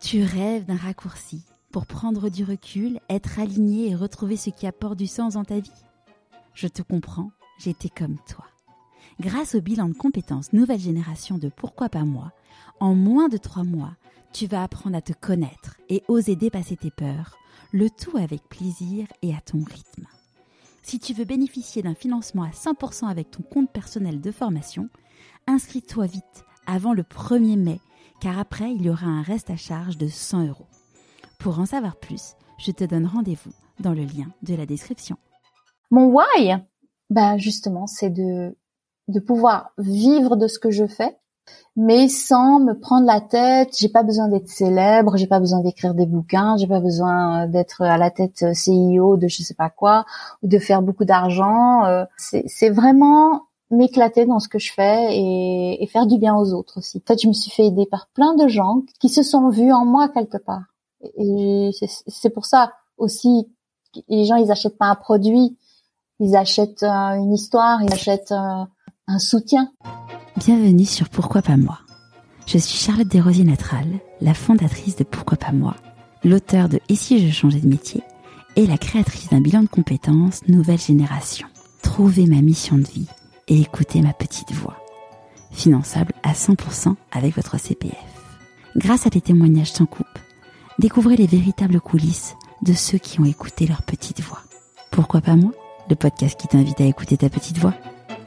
Tu rêves d'un raccourci pour prendre du recul, être aligné et retrouver ce qui apporte du sens dans ta vie? Je te comprends, j'étais comme toi. Grâce au bilan de compétences nouvelle génération de Pourquoi pas moi, en moins de 3 mois, tu vas apprendre à te connaître et oser dépasser tes peurs, le tout avec plaisir et à ton rythme. Si tu veux bénéficier d'un financement à 100% avec ton compte personnel de formation, inscris-toi vite avant le 1er mai, car après, il y aura un reste à charge de 100 €. Pour en savoir plus, je te donne rendez-vous dans le lien de la description. Mon why, justement, c'est de pouvoir vivre de ce que je fais, mais sans me prendre la tête. J'ai pas besoin d'être célèbre, j'ai pas besoin d'écrire des bouquins, j'ai pas besoin d'être à la tête CEO de je sais pas quoi, ou de faire beaucoup d'argent. C'est vraiment m'éclater dans ce que je fais et faire du bien aux autres aussi. En fait, je me suis fait aider par plein de gens qui se sont vus en moi quelque part. Et c'est pour ça aussi, les gens, ils achètent pas un produit, ils achètent une histoire, ils achètent un soutien. Bienvenue sur Pourquoi pas moi. Je suis Charlotte Desrosiers-Natral, la fondatrice de Pourquoi pas moi, l'auteure de Et si je changeais de métier et la créatrice d'un bilan de compétences nouvelle génération. Trouvez ma mission de vie et écoutez ma petite voix. Finançable à 100% avec votre CPF. Grâce à des témoignages sans coupe, découvrez les véritables coulisses de ceux qui ont écouté leur petite voix. Pourquoi pas moi, le podcast qui t'invite à écouter ta petite voix.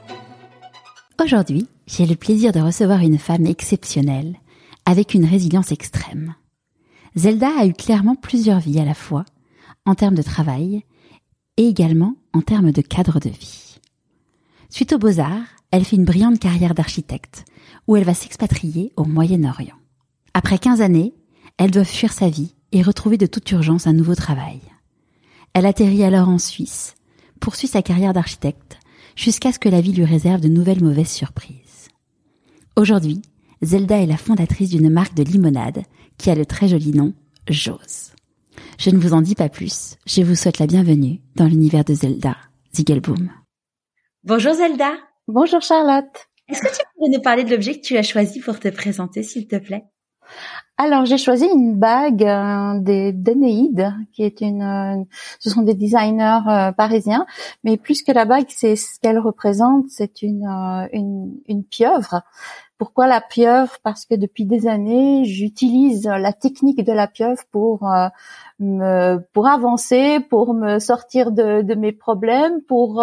Aujourd'hui, j'ai le plaisir de recevoir une femme exceptionnelle, avec une résilience extrême. Zelda a eu clairement plusieurs vies à la fois, en termes de travail, et également en termes de cadre de vie. Suite aux Beaux-Arts, elle fait une brillante carrière d'architecte, où elle va s'expatrier au Moyen-Orient. Après 15 années, elle doit fuir sa vie et retrouver de toute urgence un nouveau travail. Elle atterrit alors en Suisse, poursuit sa carrière d'architecte, jusqu'à ce que la vie lui réserve de nouvelles mauvaises surprises. Aujourd'hui, Zelda est la fondatrice d'une marque de limonade qui a le très joli nom Jose. Je ne vous en dis pas plus, je vous souhaite la bienvenue dans l'univers de Zelda, Ziegelboom. Bonjour Zelda. Bonjour Charlotte. Est-ce que tu pourrais nous parler de l'objet que tu as choisi pour te présenter, s'il te plaît? Alors, j'ai choisi une bague d'Eneid, qui est ce sont des designers parisiens, mais plus que la bague, c'est ce qu'elle représente, c'est une pieuvre. Pourquoi la pieuvre? Parce que depuis des années, j'utilise la technique de la pieuvre pour avancer, pour me sortir de mes problèmes, pour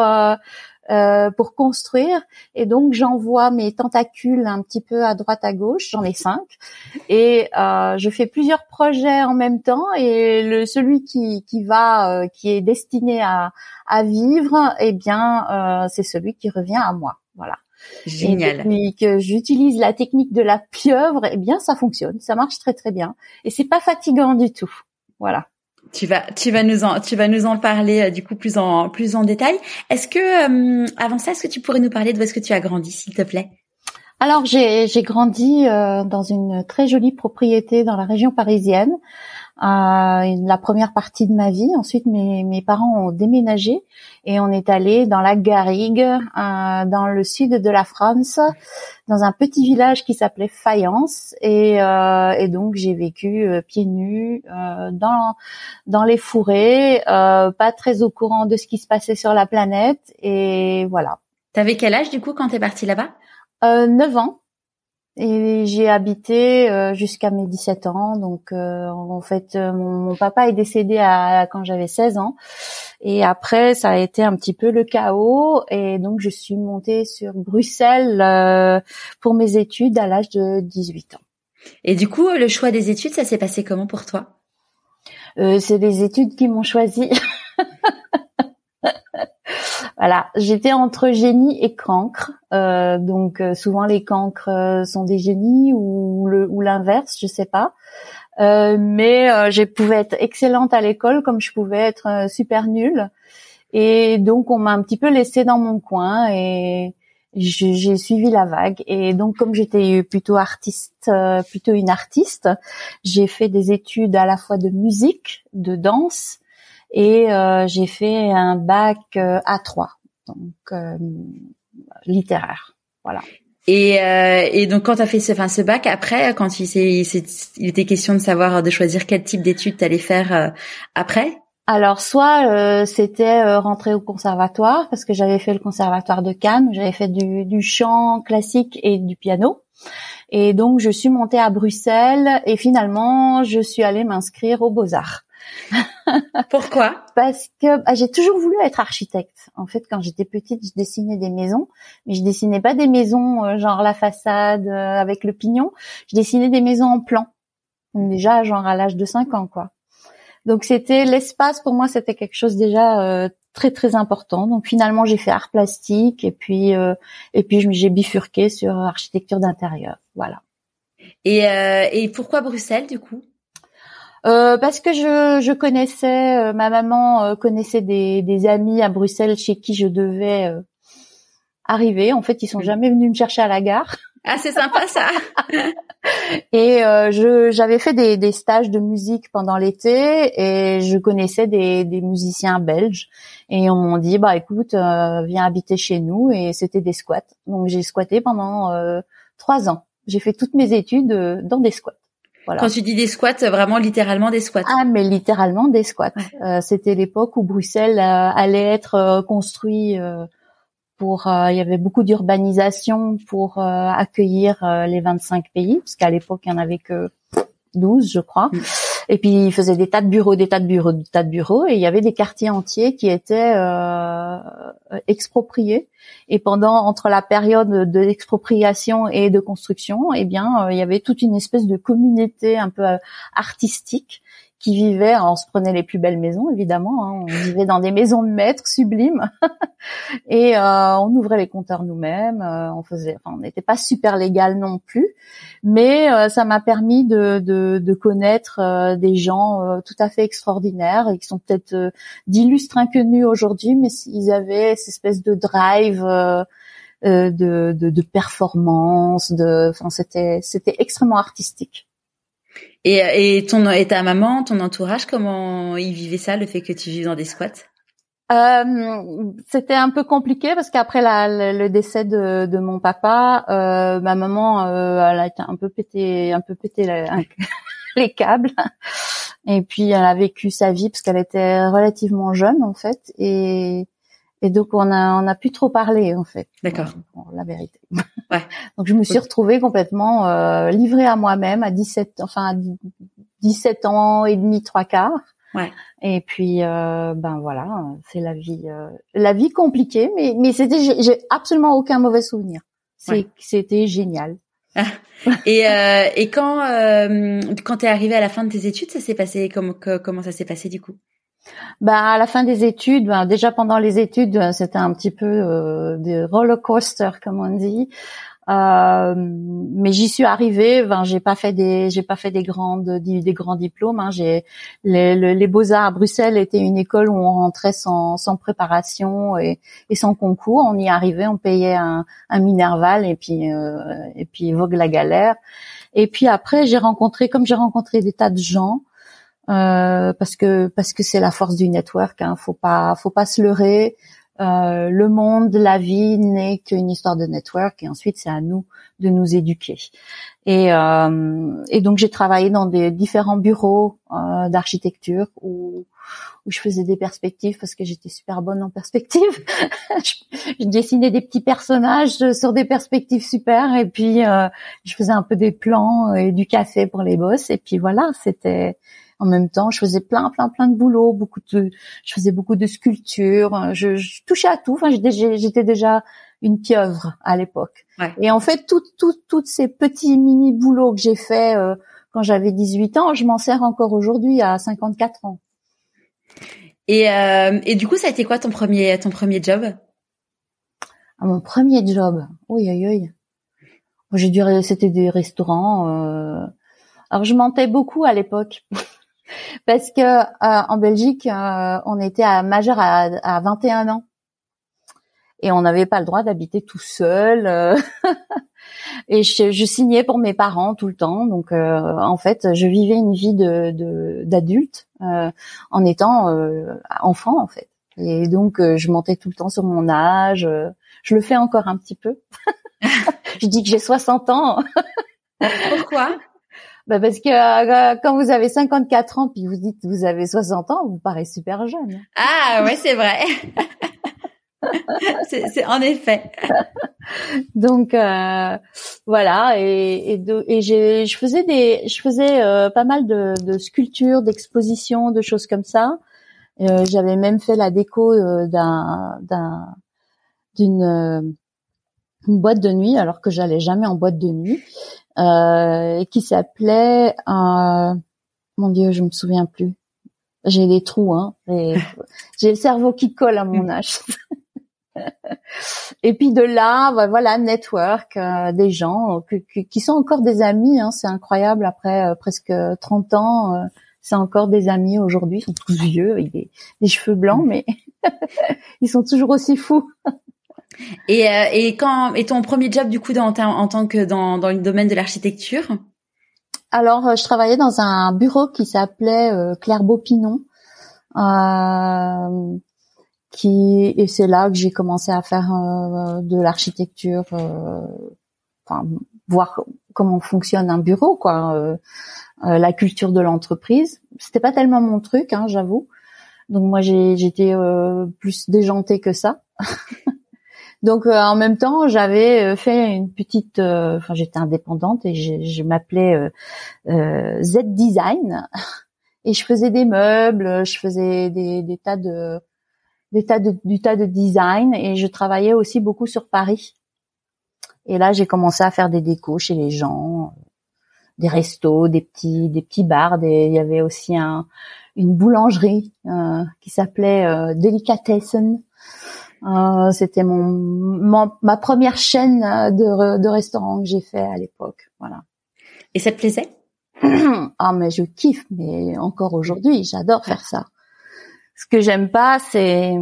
construire, et donc j'envoie mes tentacules un petit peu à droite à gauche, j'en ai 5, et je fais plusieurs projets en même temps, et celui qui est destiné à vivre, c'est celui qui revient à moi, voilà. Génial. Et depuis que j'utilise la technique de la pieuvre, ça fonctionne, ça marche très très bien, et c'est pas fatigant du tout, voilà. Tu vas nous en parler du coup plus en détail. Est-ce que avant ça, est-ce que tu pourrais nous parler de où est-ce que tu as grandi, s'il te plaît? Alors j'ai grandi dans une très jolie propriété dans la région parisienne. La première partie de ma vie. Ensuite, mes parents ont déménagé et on est allé dans la Garrigue, dans le sud de la France, dans un petit village qui s'appelait Fayence. Et donc j'ai vécu pieds nus dans les fourrés, pas très au courant de ce qui se passait sur la planète. Et voilà. T'avais quel âge du coup quand t'es partie là-bas? 9 ans. Et j'ai habité jusqu'à mes 17 ans. Donc en fait, mon papa est décédé quand j'avais 16 ans. Et après, ça a été un petit peu le chaos. Et donc, je suis montée sur Bruxelles pour mes études à l'âge de 18 ans. Et du coup, le choix des études, ça s'est passé comment pour toi? C'est des études qui m'ont choisi. Voilà, j'étais entre génie et cancre, donc souvent les cancres sont des génies ou l'inverse, je sais pas. Mais je pouvais être excellente à l'école comme je pouvais être super nulle, et donc on m'a un petit peu laissée dans mon coin et j'ai suivi la vague. Et donc comme j'étais plutôt une artiste, j'ai fait des études à la fois de musique, de danse. Et j'ai fait un bac A3, donc littéraire, voilà. Et donc quand t'as fait ce bac, après, quand il était question de choisir quel type d'études t'allais faire après. Alors soit c'était rentrer au conservatoire parce que j'avais fait le conservatoire de Cannes, j'avais fait du chant classique et du piano. Et donc je suis montée à Bruxelles et finalement je suis allée m'inscrire aux Beaux-Arts. Pourquoi? Parce que j'ai toujours voulu être architecte. En fait, quand j'étais petite, je dessinais des maisons, mais je dessinais pas des maisons genre la façade avec le pignon. Je dessinais des maisons en plan. Donc déjà genre à l'âge de 5 ans quoi. Donc c'était l'espace pour moi, c'était quelque chose déjà très très important. Donc finalement j'ai fait art plastique et puis j'ai bifurqué sur architecture d'intérieur. Voilà. Et pourquoi Bruxelles du coup? Parce que je connaissais ma maman connaissait des amis à Bruxelles chez qui je devais arriver. En fait, ils sont jamais venus me chercher à la gare. Ah, c'est sympa ça. Et j'avais fait des stages de musique pendant l'été et je connaissais des musiciens belges et on m'a dit écoute viens habiter chez nous et c'était des squats. Donc j'ai squatté pendant 3 ans. J'ai fait toutes mes études dans des squats. Voilà. Quand tu dis des squats, vraiment littéralement des squats. Ah mais littéralement des squats. Ouais. C'était l'époque où Bruxelles allait être construit il y avait beaucoup d'urbanisation pour accueillir les 25 pays, parce qu'à l'époque il y en avait que 12 je crois. Et puis ils faisaient des tas de bureaux, et il y avait des quartiers entiers qui étaient expropriés. Et entre la période de l'expropriation et de construction, il y avait toute une espèce de communauté un peu artistique qui vivait. On se prenait les plus belles maisons évidemment, on vivait dans des maisons de maîtres sublimes et on ouvrait les compteurs nous-mêmes, on n'était pas super légal non plus, mais ça m'a permis de connaître des gens tout à fait extraordinaires et qui sont peut-être d'illustres inconnus aujourd'hui, mais ils avaient cette espèce de drive de performance, c'était extrêmement artistique. Et ta maman, ton entourage, comment ils vivaient ça, le fait que tu vives dans des squats? C'était un peu compliqué parce qu'après le décès de mon papa, ma maman elle a été un peu pété les câbles et puis elle a vécu sa vie parce qu'elle était relativement jeune en fait et donc on a plus trop parlé en fait. D'accord. La vérité. Ouais. Donc je me suis retrouvée complètement livrée à moi-même à 17 ans et demi, 3/4. Ouais. Et puis voilà, c'est la vie compliquée, mais j'ai absolument aucun mauvais souvenir. C'était génial. Et quand t'es arrivée à la fin de tes études, ça s'est passé comment ça s'est passé du coup? À la fin des études, déjà pendant les études, c'était un petit peu des roller coaster comme on dit. Mais j'y suis arrivée. J'ai pas fait des grands diplômes. Les Beaux-Arts à Bruxelles était une école où on rentrait sans préparation et sans concours. On y arrivait, on payait un Minerval et puis vogue la galère. Et puis après, j'ai rencontré des tas de gens. Parce que c'est la force du network, faut pas se leurrer. Le monde, la vie n'est qu'une histoire de network et ensuite c'est à nous de nous éduquer. Et donc j'ai travaillé dans des différents bureaux d'architecture où je faisais des perspectives parce que j'étais super bonne en perspective. je dessinais des petits personnages sur des perspectives super et puis je faisais un peu des plans et du café pour les boss et puis voilà, c'était en même temps, je faisais plein de boulot, je faisais beaucoup de sculptures, je touchais à tout. J'étais déjà une pieuvre à l'époque. Ouais. Et en fait, toutes ces petits mini boulots que j'ai fait quand j'avais 18 ans, je m'en sers encore aujourd'hui à 54 ans. Et du coup, ça a été quoi ton premier job? Mon premier job. Oui. C'était des restaurants. Alors je mentais beaucoup à l'époque. Parce que en Belgique, on était majeur à 21 ans et on n'avait pas le droit d'habiter tout seul. Et je signais pour mes parents tout le temps. Donc en fait, je vivais une vie d'adulte en étant enfant en fait. Et donc je mentais tout le temps sur mon âge. Je le fais encore un petit peu. Je dis que j'ai 60 ans. Pourquoi? Parce que quand vous avez 54 ans puis vous dites que vous avez 60 ans, vous paraissez super jeune. Ah ouais, c'est vrai. c'est en effet. Donc voilà, je faisais pas mal de sculptures, d'expositions, de choses comme ça. J'avais même fait la déco d'une boîte de nuit, alors que j'allais jamais en boîte de nuit, qui s'appelait mon Dieu, je me souviens plus. J'ai des trous, et j'ai le cerveau qui colle à mon âge. Et puis de là, voilà, network, des gens qui sont encore des amis, c'est incroyable. Après presque 30 ans, c'est encore des amis aujourd'hui. Ils sont tous vieux, avec des cheveux blancs, mais ils sont toujours aussi fous. Et ton premier job du coup en tant que dans le domaine de l'architecture? Alors, je travaillais dans un bureau qui s'appelait Claire Beaupinon. Et c'est là que j'ai commencé à faire de l'architecture, voir comment fonctionne un bureau, quoi, la culture de l'entreprise. C'était pas tellement mon truc, j'avoue. Donc moi j'étais plus déjantée que ça. Donc en même temps, j'avais fait une petite, j'étais indépendante et je m'appelais Z Design et je faisais des meubles, je faisais du tas de design et je travaillais aussi beaucoup sur Paris. Et là, j'ai commencé à faire des décos chez les gens, des restos, des petits bars. Il y avait aussi une boulangerie qui s'appelait Delicatessen. C'était ma première chaîne de restaurants que j'ai fait à l'époque. Voilà. Et ça te plaisait? Ah, mais je kiffe, mais encore aujourd'hui, j'adore faire ça. Ce que j'aime pas, c'est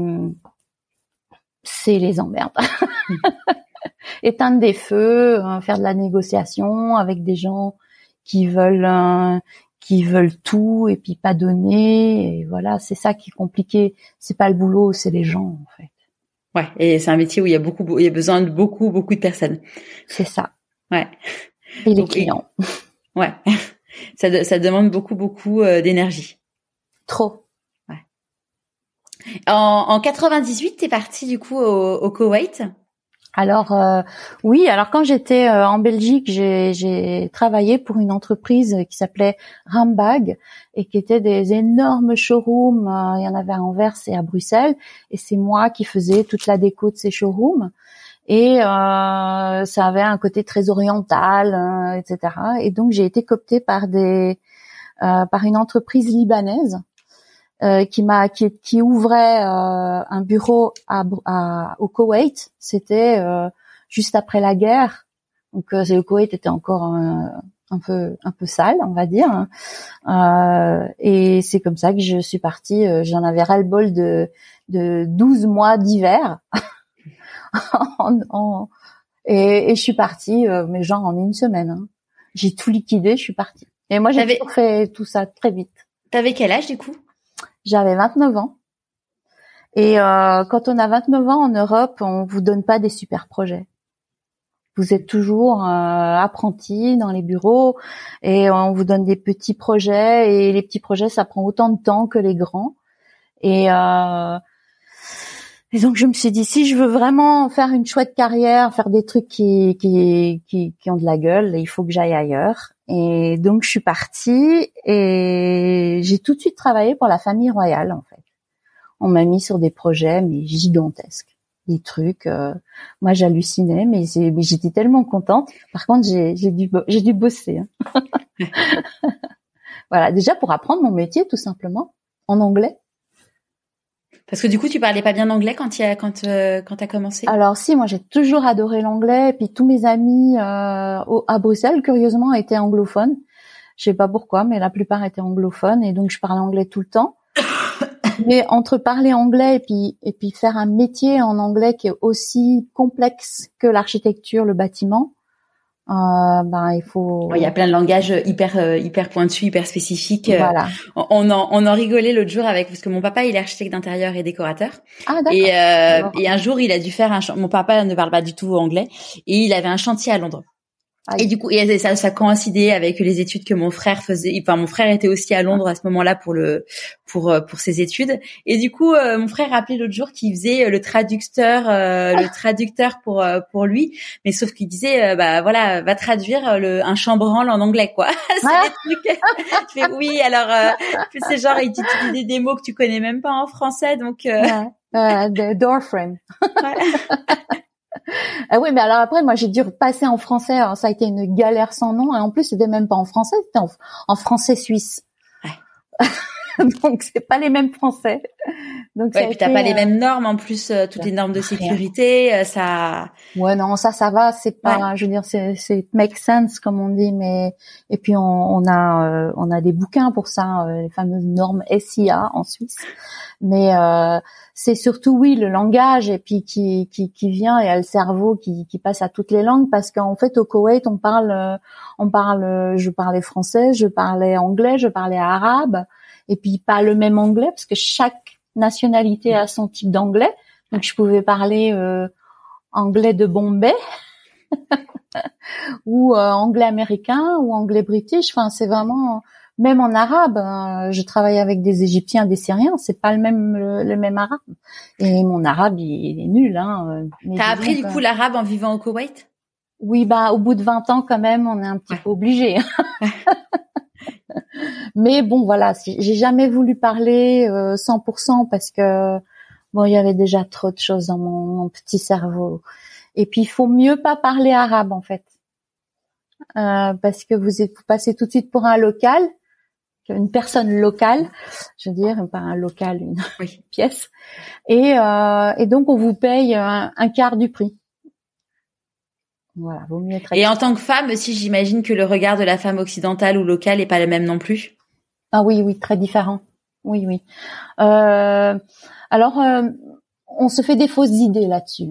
les emmerdes. Éteindre des feux, faire de la négociation avec des gens qui veulent tout et puis pas donner. Et voilà, c'est ça qui est compliqué. C'est pas le boulot, c'est les gens en fait. Ouais, et c'est un métier où il y a besoin de beaucoup de personnes. C'est ça. Ouais. Et les clients. Ouais. Ça demande beaucoup d'énergie. Trop. Ouais. En 98, t'es partie du coup au Koweït. Alors oui, alors quand j'étais en Belgique, j'ai travaillé pour une entreprise qui s'appelait Rambag et qui était des énormes showrooms. Il y en avait à Anvers et à Bruxelles, et c'est moi qui faisais toute la déco de ces showrooms. Et ça avait un côté très oriental, etc. Et donc j'ai été cooptée par une entreprise libanaise qui ouvrait un bureau au Koweït. C'était juste après la guerre, donc le Koweït était encore un peu sale, on va dire. Et c'est comme ça que je suis partie. J'en avais ras-le-bol de 12 mois d'hiver. Et je suis partie, mais genre en une semaine. J'ai tout liquidé, je suis partie. Et moi, j'ai toujours fait tout ça très vite. T'avais quel âge du coup? J'avais 29 ans. Et quand on a 29 ans en Europe, on vous donne pas des super projets. Vous êtes toujours apprenti dans les bureaux et on vous donne des petits projets. Et les petits projets, ça prend autant de temps que les grands. Et donc je me suis dit, si je veux vraiment faire une chouette carrière, faire des trucs qui ont de la gueule, il faut que j'aille ailleurs. Et donc je suis partie et j'ai tout de suite travaillé pour la famille royale en fait. On m'a mis sur des projets mais gigantesques, des trucs. Moi j'hallucinais, mais j'étais tellement contente. Par contre j'ai dû bosser. Voilà, déjà pour apprendre mon métier tout simplement en anglais. Parce que du coup, tu parlais pas bien anglais quand t'as commencé? Alors si, moi j'ai toujours adoré l'anglais, et puis tous mes amis à Bruxelles, curieusement, étaient anglophones. Je sais pas pourquoi, mais la plupart étaient anglophones, et donc je parlais anglais tout le temps. Mais entre parler anglais et puis faire un métier en anglais qui est aussi complexe que l'architecture, le bâtiment, il faut. Il y a plein de langages hyper pointus, hyper spécifiques. Voilà. On en rigolait l'autre jour parce que mon papa il est architecte d'intérieur et décorateur. Ah d'accord. Et un jour il a dû faire mon papa ne parle pas du tout anglais et il avait un chantier à Londres. Et du coup, ça coïncidait avec les études que mon frère faisait. Enfin, mon frère était aussi à Londres à ce moment-là pour ses études. Et du coup, mon frère rappelait l'autre jour qu'il faisait le traducteur pour lui. Mais sauf qu'il disait, va traduire un chambranle en anglais, quoi. C'est des trucs. Tu fais oui, alors, c'est genre, il t'utilise des mots que tu connais même pas en français, donc. The door frame. Voilà. Ah oui, mais alors après, moi, j'ai dû repasser en français. Alors, ça a été une galère sans nom. Et en plus, c'était même pas en français, c'était en français suisse. Ouais. Donc, c'est pas les mêmes français. Donc, ouais, puis t'as pas les mêmes normes en plus, toutes les normes de sécurité, ça. Ouais, non, ça va. C'est pas, je veux dire, c'est make sense comme on dit, mais et puis on a des bouquins pour ça, les fameuses normes SIA en Suisse. Mais c'est surtout le langage et puis qui vient et le cerveau qui passe à toutes les langues parce qu'en fait au Koweït je parlais français, je parlais anglais, je parlais arabe et puis pas le même anglais parce que chaque nationalité a son type d'anglais. Donc je pouvais parler anglais de Bombay ou anglais américain ou anglais british. Enfin c'est vraiment même en arabe, je travaille avec des Égyptiens, des Syriens, c'est pas le même arabe. Et mon arabe, il est nul, hein. T'as appris du coup l'arabe en vivant au Koweït? Oui, au bout de 20 ans quand même, on est un petit peu obligé. Mais bon, voilà, j'ai jamais voulu parler 100% parce que il y avait déjà trop de choses dans mon petit cerveau. Et puis il faut mieux pas parler arabe en fait. Parce que vous passez tout de suite pour un local. Une personne locale, je veux dire, pas un local, une pièce. Et donc, on vous paye un quart du prix. Voilà, vaut mieux être. Et en tant que femme aussi, j'imagine que le regard de la femme occidentale ou locale est pas le même non plus. Ah oui, très différent. Oui. Alors, on se fait des fausses idées là-dessus.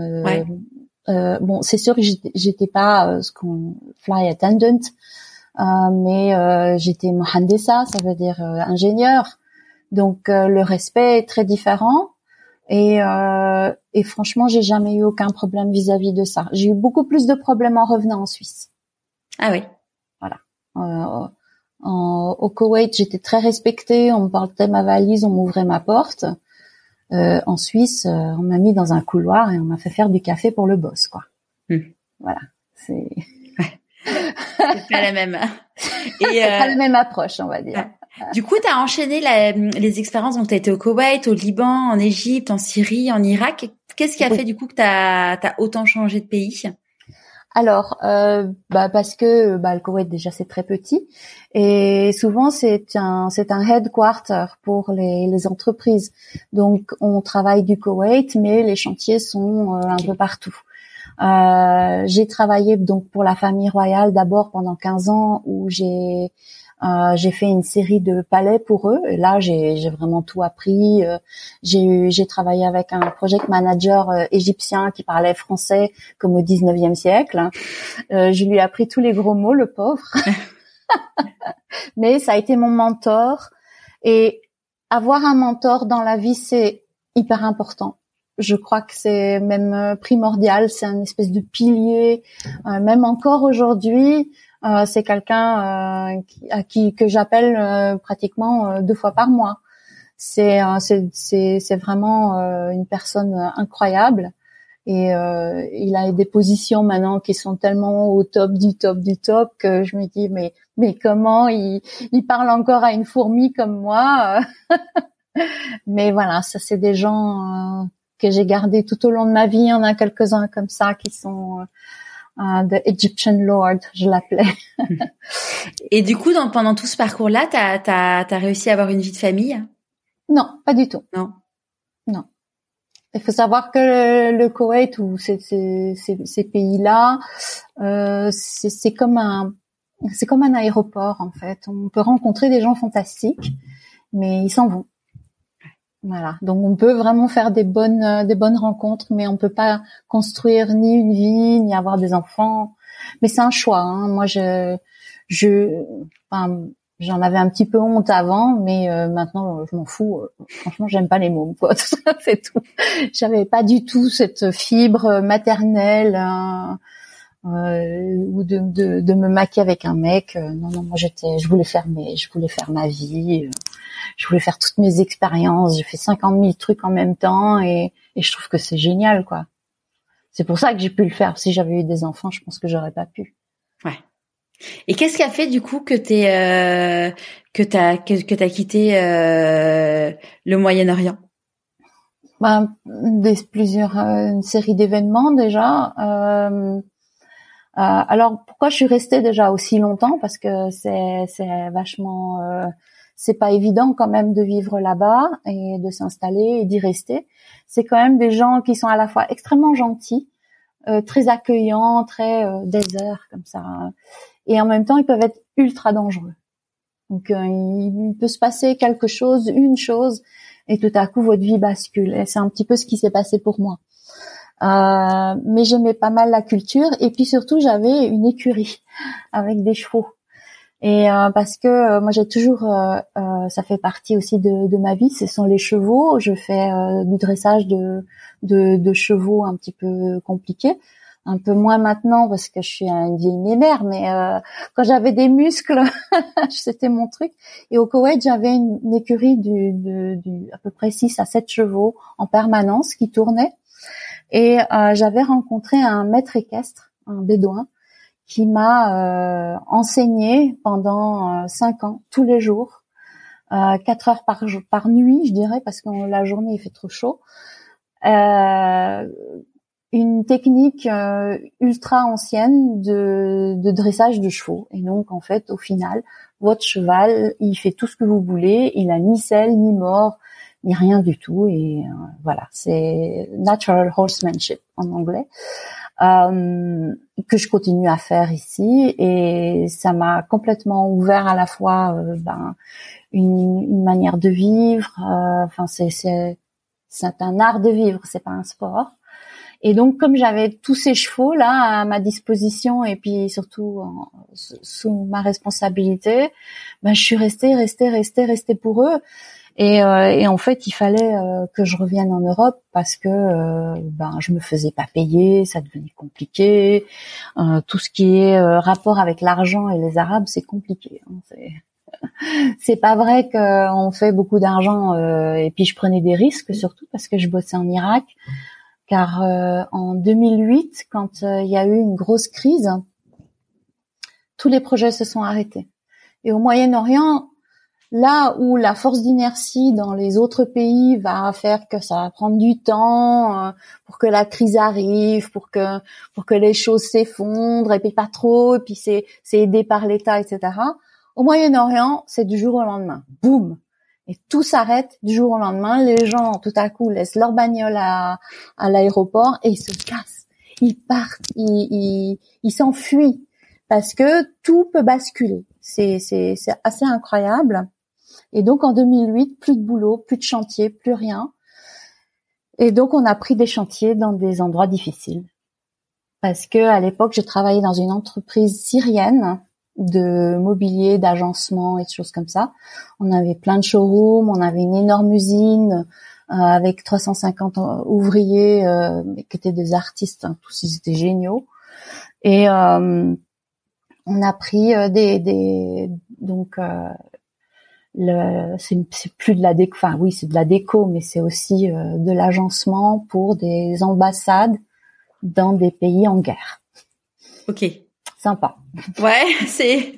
Bon, c'est sûr que j'étais pas ce qu'on fly attendant. Mais j'étais mohandessa, ça veut dire ingénieur. Donc le respect est très différent et franchement, j'ai jamais eu aucun problème vis-à-vis de ça. J'ai eu beaucoup plus de problèmes en revenant en Suisse. Ah oui. Voilà. Au Koweït, j'étais très respectée, on me portait ma valise, on m'ouvrait ma porte. En Suisse, on m'a mis dans un couloir et on m'a fait faire du café pour le boss, quoi. Voilà, c'est c'est pas la même. C'est pas la même approche, on va dire. Du coup, t'as enchaîné les expériences. Donc, t'as été au Koweït, au Liban, en Égypte, en Syrie, en Irak. Qu'est-ce qui a fait du coup que t'as autant changé de pays? Alors, parce que le Koweït déjà c'est très petit et souvent c'est un headquarter pour les entreprises. Donc, on travaille du Koweït, mais les chantiers sont un peu partout. J'ai travaillé donc pour la famille royale d'abord pendant 15 ans où j'ai fait une série de palais pour eux. Et là, j'ai vraiment tout appris. J'ai travaillé avec un project manager égyptien qui parlait français comme au 19e siècle. Je lui ai appris tous les gros mots, le pauvre. Mais ça a été mon mentor. Et avoir un mentor dans la vie, c'est hyper important. Je crois que c'est même primordial, c'est un espèce de pilier. Même encore aujourd'hui, c'est quelqu'un que j'appelle pratiquement 2 fois par mois. C'est vraiment une personne incroyable et il a des positions maintenant qui sont tellement au top du top que je me dis mais comment il parle encore à une fourmi comme moi. Mais voilà, ça c'est des gens que j'ai gardé tout au long de ma vie. Il y en a quelques-uns comme ça qui sont the Egyptian Lord, je l'appelais. Et du coup, pendant tout ce parcours-là, t'as réussi à avoir une vie de famille? Non, pas du tout. Non. Il faut savoir que le Koweït ou ces pays-là, c'est comme un aéroport en fait. On peut rencontrer des gens fantastiques, mais ils s'en vont. Voilà. Donc on peut vraiment faire des bonnes rencontres, mais on peut pas construire ni une vie, ni avoir des enfants. Mais c'est un choix. Hein. Moi, enfin, j'en avais un petit peu honte avant, mais maintenant, je m'en fous. Franchement, j'aime pas les mômes, quoi. C'est tout. J'avais pas du tout cette fibre maternelle ou de me maquiller avec un mec. Non, moi, je voulais faire ma vie. Je voulais faire toutes mes expériences. J'ai fait 50 000 trucs en même temps et je trouve que c'est génial, quoi. C'est pour ça que j'ai pu le faire. Si j'avais eu des enfants, je pense que j'aurais pas pu. Ouais. Et qu'est-ce qui a fait du coup que t'as quitté le Moyen-Orient? Une série d'événements déjà. Alors pourquoi je suis restée déjà aussi longtemps? Parce que c'est vachement, c'est pas évident quand même de vivre là-bas et de s'installer et d'y rester. C'est quand même des gens qui sont à la fois extrêmement gentils, très accueillants, très déserts comme ça, et en même temps ils peuvent être ultra dangereux. Donc il peut se passer quelque chose, une chose, et tout à coup votre vie bascule. Et c'est un petit peu ce qui s'est passé pour moi. Mais j'aimais pas mal la culture et puis surtout j'avais une écurie avec des chevaux. Et parce que moi j'ai toujours, ça fait partie aussi de ma vie, ce sont les chevaux. Je fais du dressage de chevaux un petit peu compliqué, un peu moins maintenant parce que je suis une vieille mémère, mais quand j'avais des muscles, c'était mon truc. Et au Koweït, j'avais une écurie du à peu près 6 à 7 chevaux en permanence qui tournaient. Et j'avais rencontré un maître équestre, un bédouin, qui m'a enseigné pendant 5 ans, tous les jours, 4 heures par nuit, je dirais, parce que la journée il fait trop chaud. Une technique ultra ancienne de dressage de chevaux. Et donc, en fait, au final, votre cheval, il fait tout ce que vous voulez, il a ni selle, ni mort, ni rien du tout. Et voilà, c'est natural horsemanship en anglais, que je continue à faire ici. Et ça m'a complètement ouvert à la fois une manière de vivre. Enfin, c'est un art de vivre, c'est pas un sport. Et donc, comme j'avais tous ces chevaux là à ma disposition et puis surtout sous ma responsabilité, je suis restée pour eux. Et en fait, il fallait que je revienne en Europe parce que je me faisais pas payer, ça devenait compliqué. Tout ce qui est rapport avec l'argent et les Arabes, c'est compliqué. Hein, c'est pas vrai qu'on fait beaucoup d'argent. Et puis je prenais des risques surtout parce que je bossais en Irak. Car en 2008, quand il y a eu une grosse crise, tous les projets se sont arrêtés. Et au Moyen-Orient, là où la force d'inertie dans les autres pays va faire que ça va prendre du temps pour que la crise arrive, pour que les choses s'effondrent, et puis pas trop, et puis c'est aidé par l'État, etc. Au Moyen-Orient, c'est du jour au lendemain. Boum! Et tout s'arrête du jour au lendemain. Les gens, tout à coup, laissent leur bagnole à l'aéroport et ils se cassent. Ils partent, ils s'enfuient parce que tout peut basculer. C'est assez incroyable. Et donc, en 2008, plus de boulot, plus de chantier, plus rien. Et donc, on a pris des chantiers dans des endroits difficiles. Parce que, à l'époque, j'ai travaillé dans une entreprise syrienne de mobilier, d'agencement et de choses comme ça. On avait plein de showrooms, on avait une énorme usine avec 350 ouvriers qui étaient des artistes, hein, tous ils étaient géniaux. Et on a pris c'est plus de la déco, enfin oui c'est de la déco, mais c'est aussi de l'agencement pour des ambassades dans des pays en guerre. Ok. Sympa. Ouais, c'est.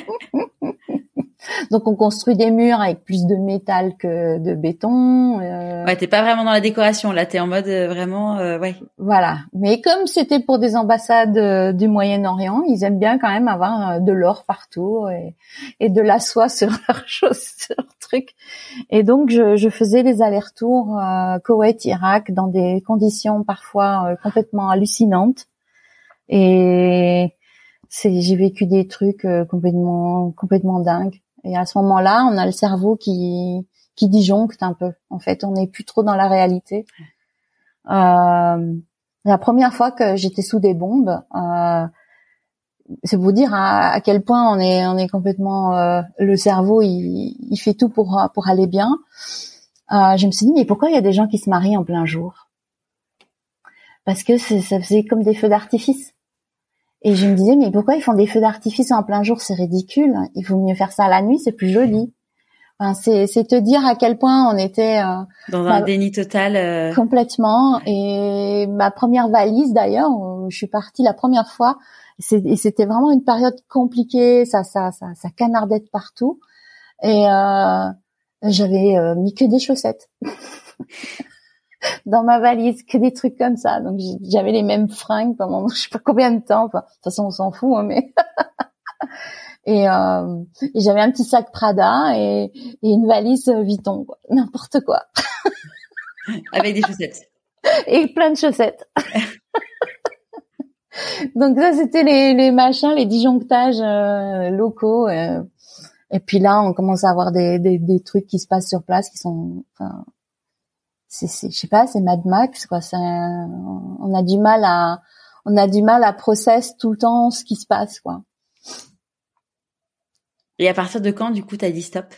Donc on construit des murs avec plus de métal que de béton. Ouais, t'es pas vraiment dans la décoration là, t'es en mode vraiment, ouais. Voilà. Mais comme c'était pour des ambassades du Moyen-Orient, ils aiment bien quand même avoir de l'or partout et de la soie sur leurs choses, sur leurs trucs. Et donc je faisais les allers-retours Koweït, Irak dans des conditions parfois complètement hallucinantes. Et j'ai vécu des trucs complètement dingues. Et à ce moment-là, on a le cerveau qui disjoncte un peu. En fait, on n'est plus trop dans la réalité. La première fois que j'étais sous des bombes, c'est pour dire à quel point on est complètement le cerveau il fait tout pour aller bien. Je me suis dit mais pourquoi il y a des gens qui se marient en plein jour? Parce que ça faisait comme des feux d'artifice. Et je me disais mais pourquoi ils font des feux d'artifice en plein jour? C'est ridicule. Il vaut mieux faire ça la nuit, c'est plus joli. Enfin, c'est te dire à quel point on était dans un déni total. Complètement. Et ma première valise d'ailleurs, où je suis partie la première fois, et c'était vraiment une période compliquée, ça canardait de partout. Et j'avais mis que des chaussettes dans ma valise, que des trucs comme ça. Donc j'avais les mêmes fringues pendant je sais pas combien de temps. Enfin, de toute façon on s'en fout, hein, mais et j'avais un petit sac Prada et une valise Vuitton, quoi. N'importe quoi. Avec des chaussettes. Et plein de chaussettes. Donc ça, c'était les machins, les disjonctages locaux. Et puis là, on commence à avoir des trucs qui se passent sur place qui sont... Enfin, je sais pas, c'est Mad Max, quoi. On a du mal à process tout le temps ce qui se passe, quoi. Et à partir de quand, du coup, t'as dit stop?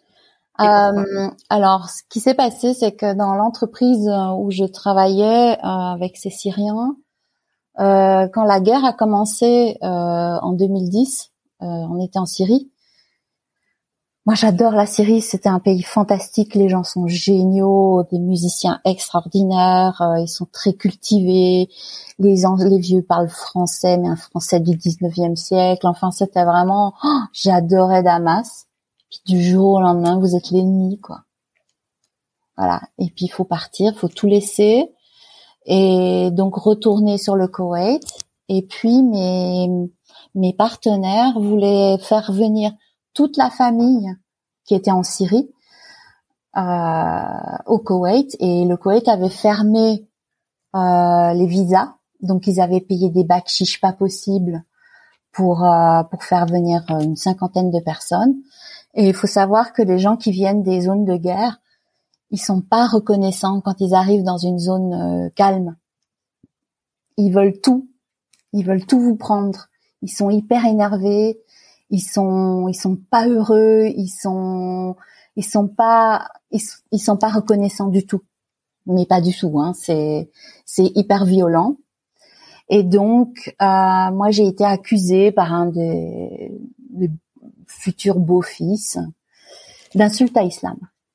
Alors, ce qui s'est passé, c'est que dans l'entreprise où je travaillais avec ces Syriens, quand la guerre a commencé en 2010, on était en Syrie. Moi, j'adore la Syrie, c'était un pays fantastique, les gens sont géniaux, des musiciens extraordinaires, ils sont très cultivés, les vieux parlent français, mais un français du 19e siècle. Enfin, c'était vraiment... j'adorais Damas. Puis du jour au lendemain, vous êtes l'ennemi, quoi. Voilà. Et puis, il faut partir, il faut tout laisser. Et donc, retourner sur le Koweït. Et puis, mes partenaires voulaient faire venir toute la famille qui était en Syrie au Koweït. Et le Koweït avait fermé les visas. Donc, ils avaient payé des bakshish pas possibles pour faire venir une 50aine de personnes. Et il faut savoir que les gens qui viennent des zones de guerre, ils sont pas reconnaissants quand ils arrivent dans une zone calme. Ils veulent tout vous prendre. Ils sont hyper énervés. Ils sont pas heureux. Ils sont pas reconnaissants du tout. Mais pas du tout, hein. C'est hyper violent. Et donc, moi, j'ai été accusée par un des futurs beaux-fils d'insulte à l'islam.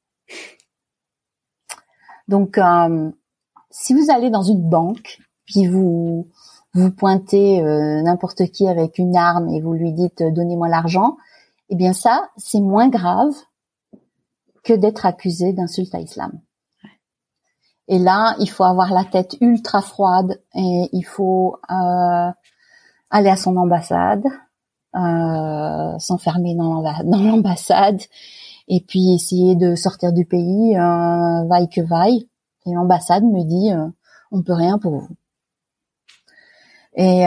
Donc, si vous allez dans une banque, puis vous pointez n'importe qui avec une arme et vous lui dites « donnez-moi l'argent », eh bien ça, c'est moins grave que d'être accusé d'insulte à l'islam. Et là, il faut avoir la tête ultra froide et il faut aller à son ambassade, s'enfermer dans l'ambassade et puis essayer de sortir du pays, vaille que vaille. Et l'ambassade me dit on peut rien pour vous. Et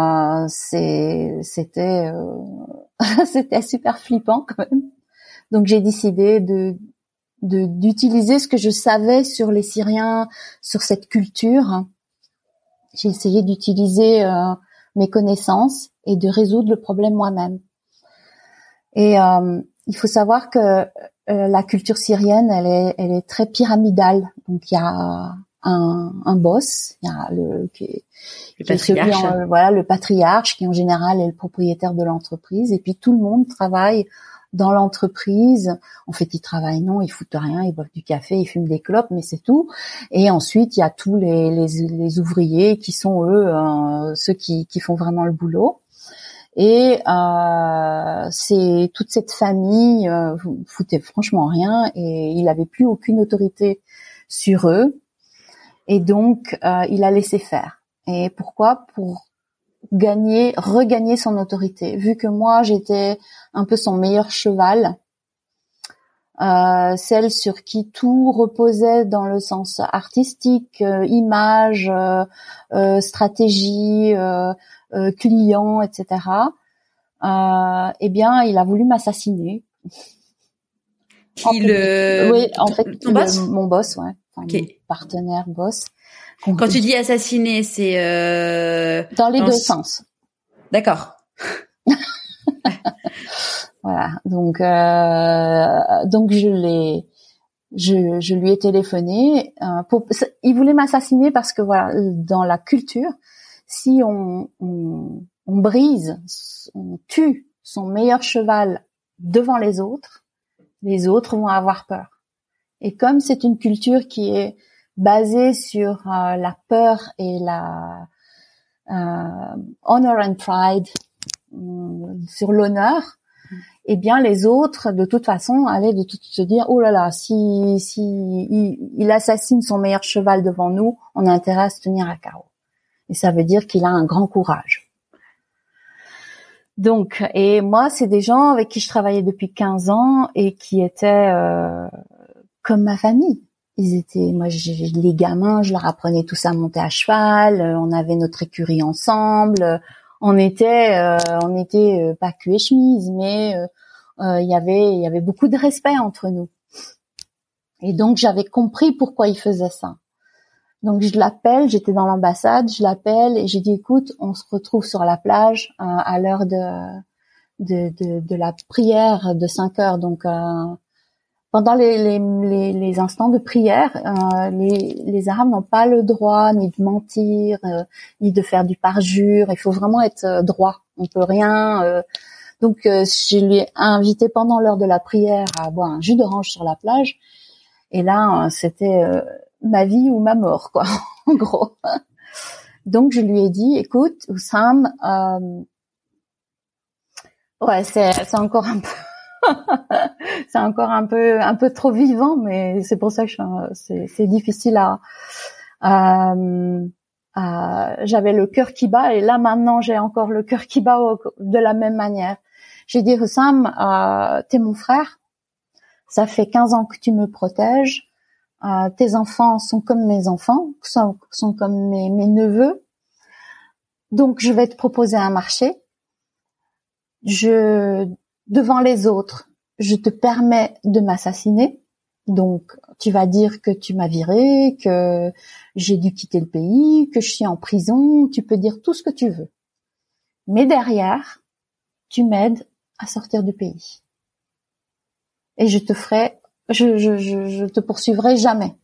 c'était c'était super flippant quand même. Donc j'ai décidé d'utiliser ce que je savais sur les Syriens, sur cette culture. J'ai essayé d'utiliser mes connaissances et de résoudre le problème moi-même. Et il faut savoir que la culture syrienne, elle est très pyramidale. Donc il y a un boss, il y a le patriarche. Voilà, le patriarche qui en général est le propriétaire de l'entreprise. Et puis tout le monde travaille dans l'entreprise. En fait, ils travaillent, non, ils foutent rien, ils boivent du café, ils fument des clopes, mais c'est tout. Et ensuite, il y a tous les ouvriers qui sont eux ceux qui font vraiment le boulot. Et c'est toute cette famille foutait franchement rien et il avait plus aucune autorité sur eux. Et donc, il a laissé faire. Et pourquoi? Pour regagner son autorité. Vu que moi, j'étais un peu son meilleur cheval, celle sur qui tout reposait dans le sens artistique, image, stratégie, client, etc. Eh bien, il a voulu m'assassiner. Oui, en fait, ton boss? Mon boss, ouais. Enfin, okay. Mon partenaire boss. Quand tu dis assassiner, c'est dans les deux sens. D'accord. Voilà. Donc je lui ai téléphoné. Il voulait m'assassiner parce que voilà, dans la culture, si on brise, on tue son meilleur cheval devant les autres vont avoir peur. Et comme c'est une culture qui est basée sur la peur et la honor and pride, sur l'honneur, eh bien les autres de toute façon allaient se dire oh là là, si il assassine son meilleur cheval devant nous, on a intérêt à se tenir à carreau. Et ça veut dire qu'il a un grand courage. Donc, et moi, c'est des gens avec qui je travaillais depuis 15 ans et qui étaient comme ma famille. Ils étaient, moi, les gamins, je leur apprenais tous à monter à cheval. On avait notre écurie ensemble. On était pas cul et chemise, mais il y avait beaucoup de respect entre nous. Et donc, j'avais compris pourquoi ils faisaient ça. Donc je l'appelle, j'étais dans l'ambassade, je l'appelle et j'ai dit écoute, on se retrouve sur la plage à l'heure de la prière de 5 heures. Donc pendant les instants de prière, les Arabes n'ont pas le droit ni de mentir, ni de faire du parjure. Il faut vraiment être droit. On peut rien. Donc je lui ai invité pendant l'heure de la prière à boire un jus d'orange sur la plage. Et là, c'était ma vie ou ma mort, quoi, en gros. Donc, je lui ai dit, écoute, Oussam, ouais, c'est encore un peu, c'est encore un peu trop vivant, mais c'est pour ça que c'est difficile j'avais le cœur qui bat, et là, maintenant, j'ai encore le cœur qui bat de la même manière. J'ai dit, Oussam, t'es mon frère. Ça fait 15 ans que tu me protèges. Tes enfants sont comme mes enfants, sont comme mes neveux. Donc, je vais te proposer un marché. Devant les autres, je te permets de m'assassiner. Donc, tu vas dire que tu m'as viré, que j'ai dû quitter le pays, que je suis en prison. Tu peux dire tout ce que tu veux. Mais derrière, tu m'aides à sortir du pays. Et je te poursuivrai jamais.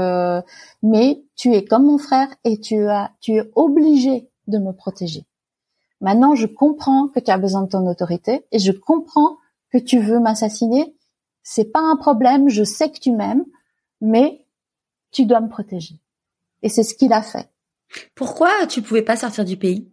Mais tu es comme mon frère et tu es obligé de me protéger. Maintenant, je comprends que tu as besoin de ton autorité et je comprends que tu veux m'assassiner. C'est pas un problème, je sais que tu m'aimes, mais tu dois me protéger. Et c'est ce qu'il a fait. Pourquoi tu pouvais pas sortir du pays?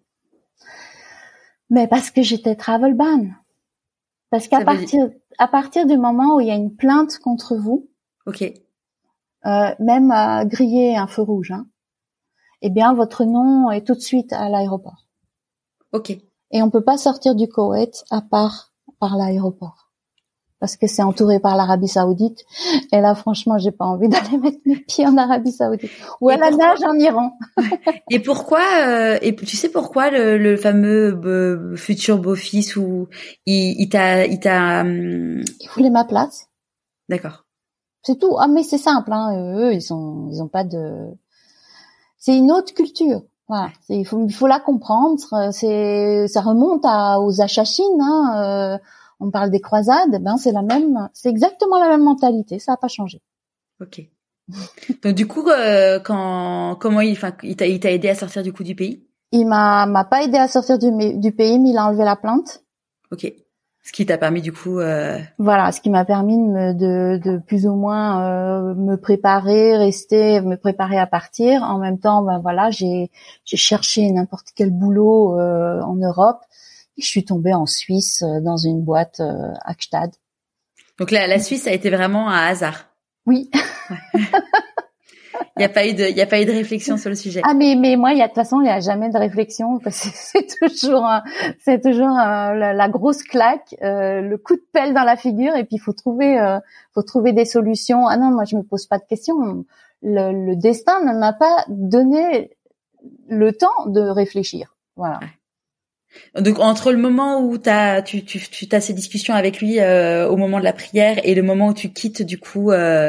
Mais parce que j'étais travel ban. Parce qu'à partir du moment où il y a une plainte contre vous, ok, même à griller un feu rouge, eh bien votre nom est tout de suite à l'aéroport. Ok. Et on peut pas sortir du Koweït à part par l'aéroport, parce que c'est entouré par l'Arabie Saoudite. Et là, franchement, j'ai pas envie d'aller mettre mes pieds en Arabie Saoudite ou à la nage en Iran. Et pourquoi et tu sais pourquoi le fameux futur beau-fils où il t'a Il voulait ma place. D'accord. C'est tout. Ah mais c'est simple, eux ils ont pas de. C'est une autre culture. Voilà. Il faut la comprendre. Ça remonte aux Achachines. On parle des croisades. C'est exactement la même mentalité. Ça a pas changé. Ok. Donc du coup, comment il t'a aidé à sortir du coup du pays? Il m'a pas aidé à sortir du pays, mais il a enlevé la plainte. Ok. Ce qui t'a permis du coup. Voilà, ce qui m'a permis de plus ou moins me préparer à partir. En même temps, voilà, j'ai cherché n'importe quel boulot en Europe. Et je suis tombée en Suisse dans une boîte à Gstaad. Donc la Suisse a été vraiment un hasard. Oui. Il y a pas eu de réflexion sur le sujet. Ah mais moi de toute façon il y a jamais de réflexion parce que c'est toujours la grosse claque, le coup de pelle dans la figure et puis faut trouver des solutions. Ah non, moi je me pose pas de questions. Le destin ne m'a pas donné le temps de réfléchir. Voilà. Donc entre le moment où tu as ces discussions avec lui au moment de la prière et le moment où tu quittes du coup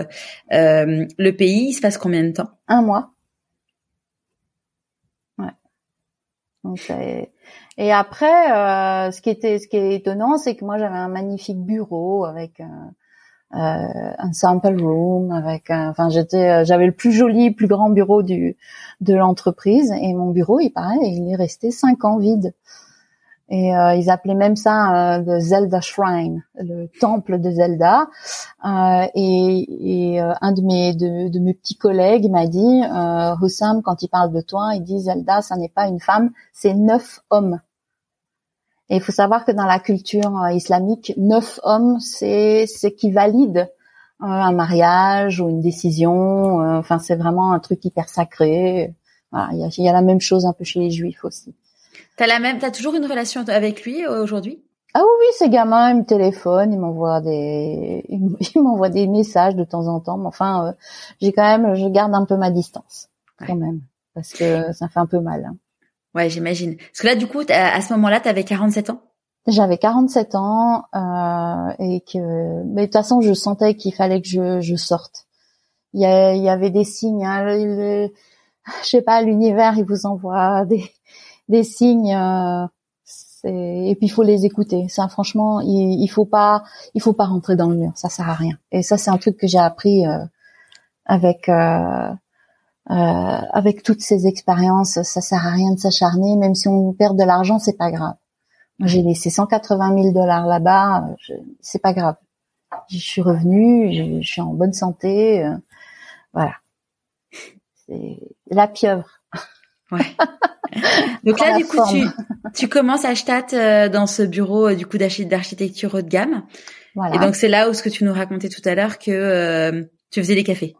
le pays, il se passe combien de temps? 1 mois. Ouais. Donc et après, ce qui est étonnant, c'est que moi j'avais un magnifique bureau avec un sample room, j'avais le plus joli, plus grand bureau de l'entreprise, et mon bureau, il paraît, il est resté 5 ans vide. Et ils appelaient même ça the Zelda Shrine, le temple de Zelda. Et un de mes petits collègues m'a dit, Hussam, quand il parle de toi, il dit Zelda, ça n'est pas une femme, c'est 9 hommes. Et il faut savoir que dans la culture islamique, 9 hommes, c'est qui valide un mariage ou une décision. Enfin, c'est vraiment un truc hyper sacré. Voilà, il y a la même chose un peu chez les juifs aussi. T'as toujours une relation avec lui aujourd'hui? Ah oui, ces gamins, ils me téléphonent, ils m'envoient des messages de temps en temps. Mais enfin, je garde un peu ma distance, quand même, parce que ça fait un peu mal. Hein. Ouais, j'imagine. Parce que là, du coup, à ce moment-là, t'avais 47 ans? J'avais 47 ans, mais de toute façon, je sentais qu'il fallait que je sorte. Il y avait des signes, hein, je sais pas, l'univers, il vous envoie des signes, et puis il faut les écouter. Ça, franchement, il faut pas rentrer dans le mur. Ça sert à rien. Et ça, c'est un truc que j'ai appris avec toutes ces expériences. Ça sert à rien de s'acharner, même si on perd de l'argent, c'est pas grave. Moi, j'ai laissé $180 000 là-bas, c'est pas grave. Je suis revenue, je suis en bonne santé, voilà. C'est la pieuvre. Ouais. Donc là, du coup, tu commences à Stade dans ce bureau du coup d'architecture haut de gamme. Voilà. Et donc c'est là où ce que tu nous racontais tout à l'heure que tu faisais des cafés.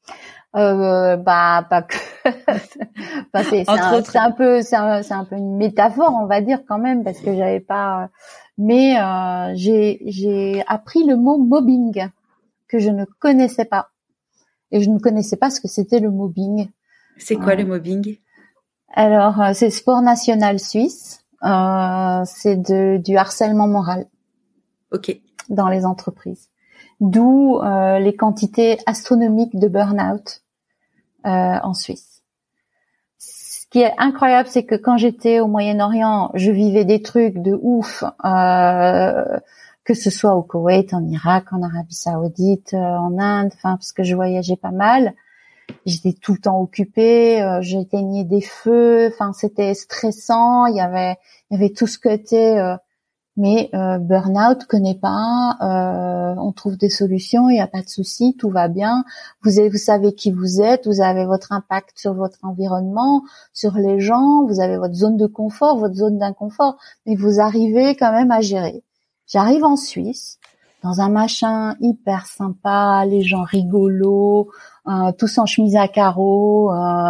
Pas que. C'est un peu une métaphore, on va dire quand même, parce que j'avais pas. Mais j'ai appris le mot mobbing que je ne connaissais pas, et je ne connaissais pas ce que c'était le mobbing. C'est quoi le mobbing? Alors, c'est sport national suisse. C'est du harcèlement moral. Ok. Dans les entreprises. D'où les quantités astronomiques de burn-out en Suisse. Ce qui est incroyable, c'est que quand j'étais au Moyen-Orient, je vivais des trucs de ouf, que ce soit au Koweït, en Irak, en Arabie Saoudite, en Inde, enfin parce que je voyageais pas mal. J'étais tout le temps occupée, j'éteignais des feux, enfin c'était stressant, il y avait tout ce côté mais burn-out connaît pas, on trouve des solutions, il n'y a pas de souci, tout va bien. Vous savez qui vous êtes, vous avez votre impact sur votre environnement, sur les gens, vous avez votre zone de confort, votre zone d'inconfort, mais vous arrivez quand même à gérer. J'arrive en Suisse, dans un machin hyper sympa, les gens rigolos, tous en chemise à carreaux,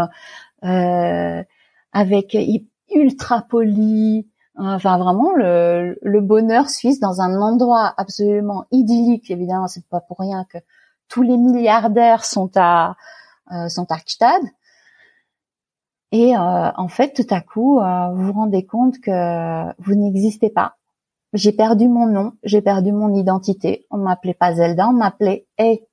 avec ultra polis. Enfin vraiment le bonheur suisse dans un endroit absolument idyllique. Évidemment, c'est pas pour rien que tous les milliardaires sont à Gstaad. Et en fait, tout à coup, vous vous rendez compte que vous n'existez pas. J'ai perdu mon nom, j'ai perdu mon identité. On m'appelait pas Zelda, on m'appelait Hey.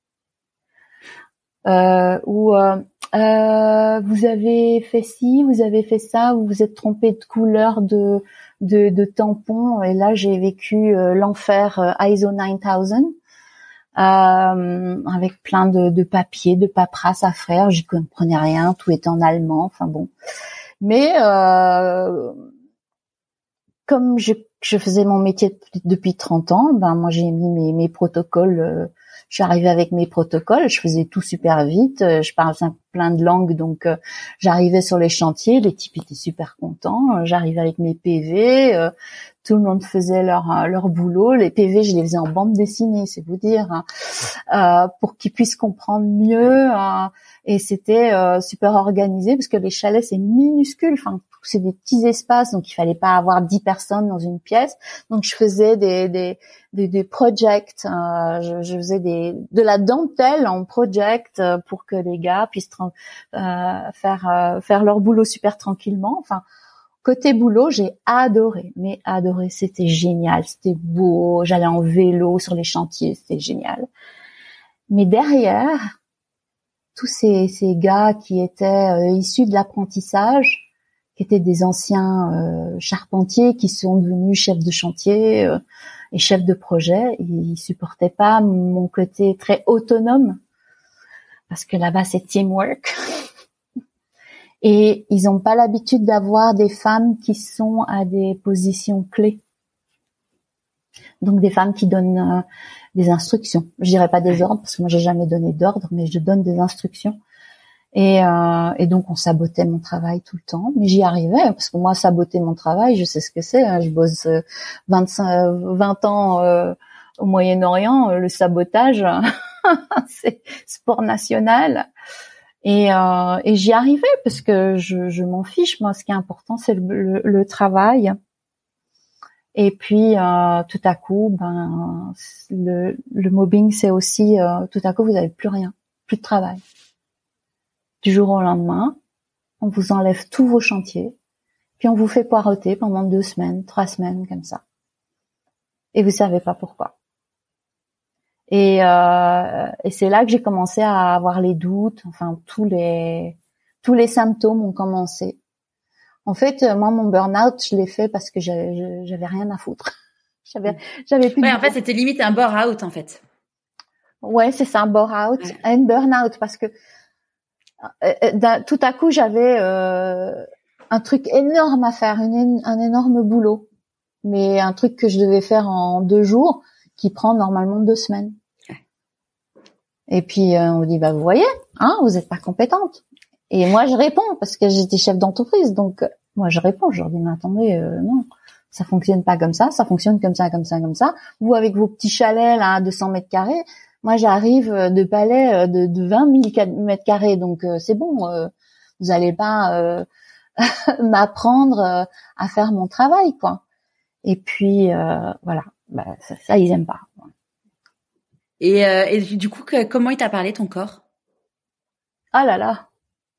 Vous avez fait ci, vous avez fait ça, vous vous êtes trompé de couleur de tampon, et là j'ai vécu l'enfer ISO 9000 avec plein de papiers, de paperasse à faire, j'y comprenais rien, tout était en allemand, enfin bon. Mais comme je faisais mon métier depuis 30 ans, ben moi j'ai mis mes protocoles. Je suis arrivée avec mes protocoles, je faisais tout super vite, je parle plein de langues, donc j'arrivais sur les chantiers, les types étaient super contents, j'arrivais avec mes PV, tout le monde faisait leur boulot, les PV je les faisais en bande dessinée, c'est vous dire, hein, pour qu'ils puissent comprendre mieux, et c'était super organisé parce que les chalets c'est minuscule, enfin c'est des petits espaces, donc il fallait pas avoir 10 personnes dans une pièce. Donc je faisais des projects, je faisais de la dentelle en project pour que les gars puissent faire leur boulot super tranquillement. Enfin, côté boulot, j'ai adoré, c'était génial, c'était beau, j'allais en vélo sur les chantiers, c'était génial. Mais derrière, tous ces gars qui étaient issus de l'apprentissage, qui étaient des anciens charpentiers qui sont devenus chefs de chantier et chefs de projet. Ils supportaient pas mon côté très autonome parce que là-bas c'est teamwork. Et ils n'ont pas l'habitude d'avoir des femmes qui sont à des positions clés. Donc des femmes qui donnent des instructions. Je dirais pas des ordres parce que moi j'ai jamais donné d'ordre, mais je donne des instructions. Et donc on sabotait mon travail tout le temps, mais j'y arrivais parce que moi saboter mon travail, je sais ce que c'est. Hein. Je bosse 20 ans au Moyen-Orient, le sabotage, c'est sport national. Et j'y arrivais parce que je m'en fiche. Moi, ce qui est important, c'est le travail. Et puis tout à coup, le mobbing, c'est aussi tout à coup vous avez plus rien, plus de travail. Du jour au lendemain, on vous enlève tous vos chantiers, puis on vous fait poireauter pendant 2 semaines, 3 semaines comme ça. Et vous savez pas pourquoi. Et c'est là que j'ai commencé à avoir les doutes. Enfin, tous les symptômes ont commencé. En fait, moi, mon burn-out, je l'ai fait parce que j'avais rien à foutre. J'avais plus. Ouais, en fait, c'était limite un burn-out, en fait. Ouais, c'est ça, un burn-out, ouais. Un burn-out, parce que tout à coup, j'avais un truc énorme à faire, un énorme boulot, mais un truc que je devais faire en 2 jours, qui prend normalement 2 semaines. Ouais. Et puis on me dit vous voyez, hein, vous êtes pas compétente. Et moi je réponds parce que j'étais chef d'entreprise, donc moi je réponds, je leur dis mais attendez, non, ça fonctionne pas comme ça fonctionne comme ça, comme ça, comme ça. Vous avec vos petits chalets là, 200 mètres carrés, moi j'arrive de palais de 20 000 mètres carrés, donc c'est bon, vous allez pas m'apprendre à faire mon travail quoi. Et puis voilà, ça ils aiment pas. Et du coup, comment il t'a parlé ton corps? Ah là là.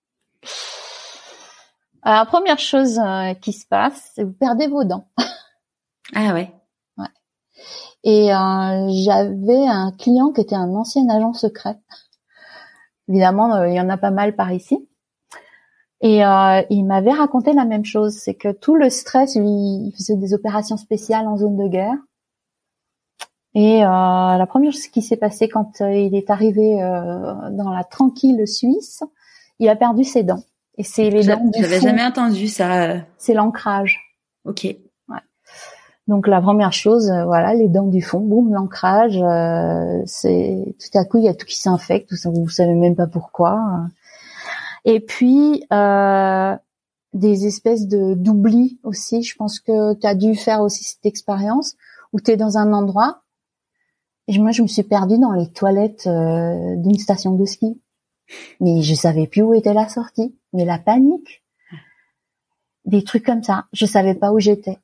Alors, première chose qui se passe, c'est que vous perdez vos dents. Ah ouais. Ouais. Et j'avais un client qui était un ancien agent secret. Évidemment, il y en a pas mal par ici. Et il m'avait raconté la même chose, c'est que tout le stress, lui, il faisait des opérations spéciales en zone de guerre. Et la première chose qui s'est passée quand il est arrivé dans la tranquille Suisse, il a perdu ses dents. Et c'est les dents du fond. J'avais jamais entendu ça. C'est l'ancrage. Ok. Ouais. Donc la première chose, voilà, les dents du fond, boum, l'ancrage. C'est tout à coup il y a tout qui s'infecte, vous savez même pas pourquoi. Et puis des espèces d'oubli aussi. Je pense que tu as dû faire aussi cette expérience où tu es dans un endroit. Et moi, je me suis perdue dans les toilettes d'une station de ski. Mais je savais plus où était la sortie. Mais la panique. Des trucs comme ça. Je savais pas où j'étais.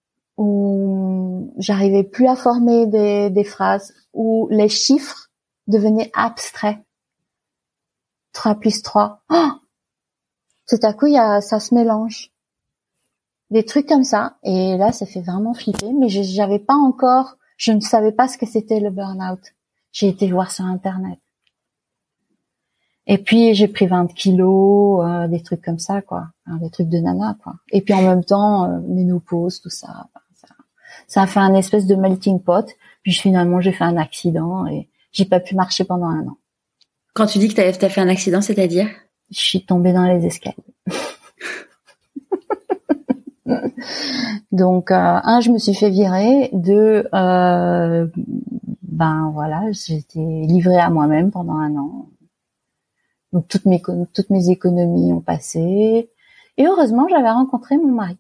Où j'arrivais plus à former des phrases. Où les chiffres devenaient abstraits. 3 plus 3. Oh! Tout à coup, ça se mélange. Des trucs comme ça. Et là, ça fait vraiment flipper. Mais j'avais pas encore... Je ne savais pas ce que c'était le burn-out. J'ai été voir sur Internet. Et puis, j'ai pris 20 kilos, des trucs comme ça, quoi. Des trucs de nana, quoi. Et puis, en même temps, ménopause, tout ça. Ça a fait un espèce de melting pot. Puis, finalement, j'ai fait un accident et j'ai pas pu marcher pendant 1 an. Quand tu dis que t'as fait un accident, c'est-à-dire? Je suis tombée dans les escaliers. Donc, je me suis fait virer. 2, voilà, j'étais livrée à moi-même pendant 1 an. Donc, toutes mes économies ont passé. Et heureusement, j'avais rencontré mon mari.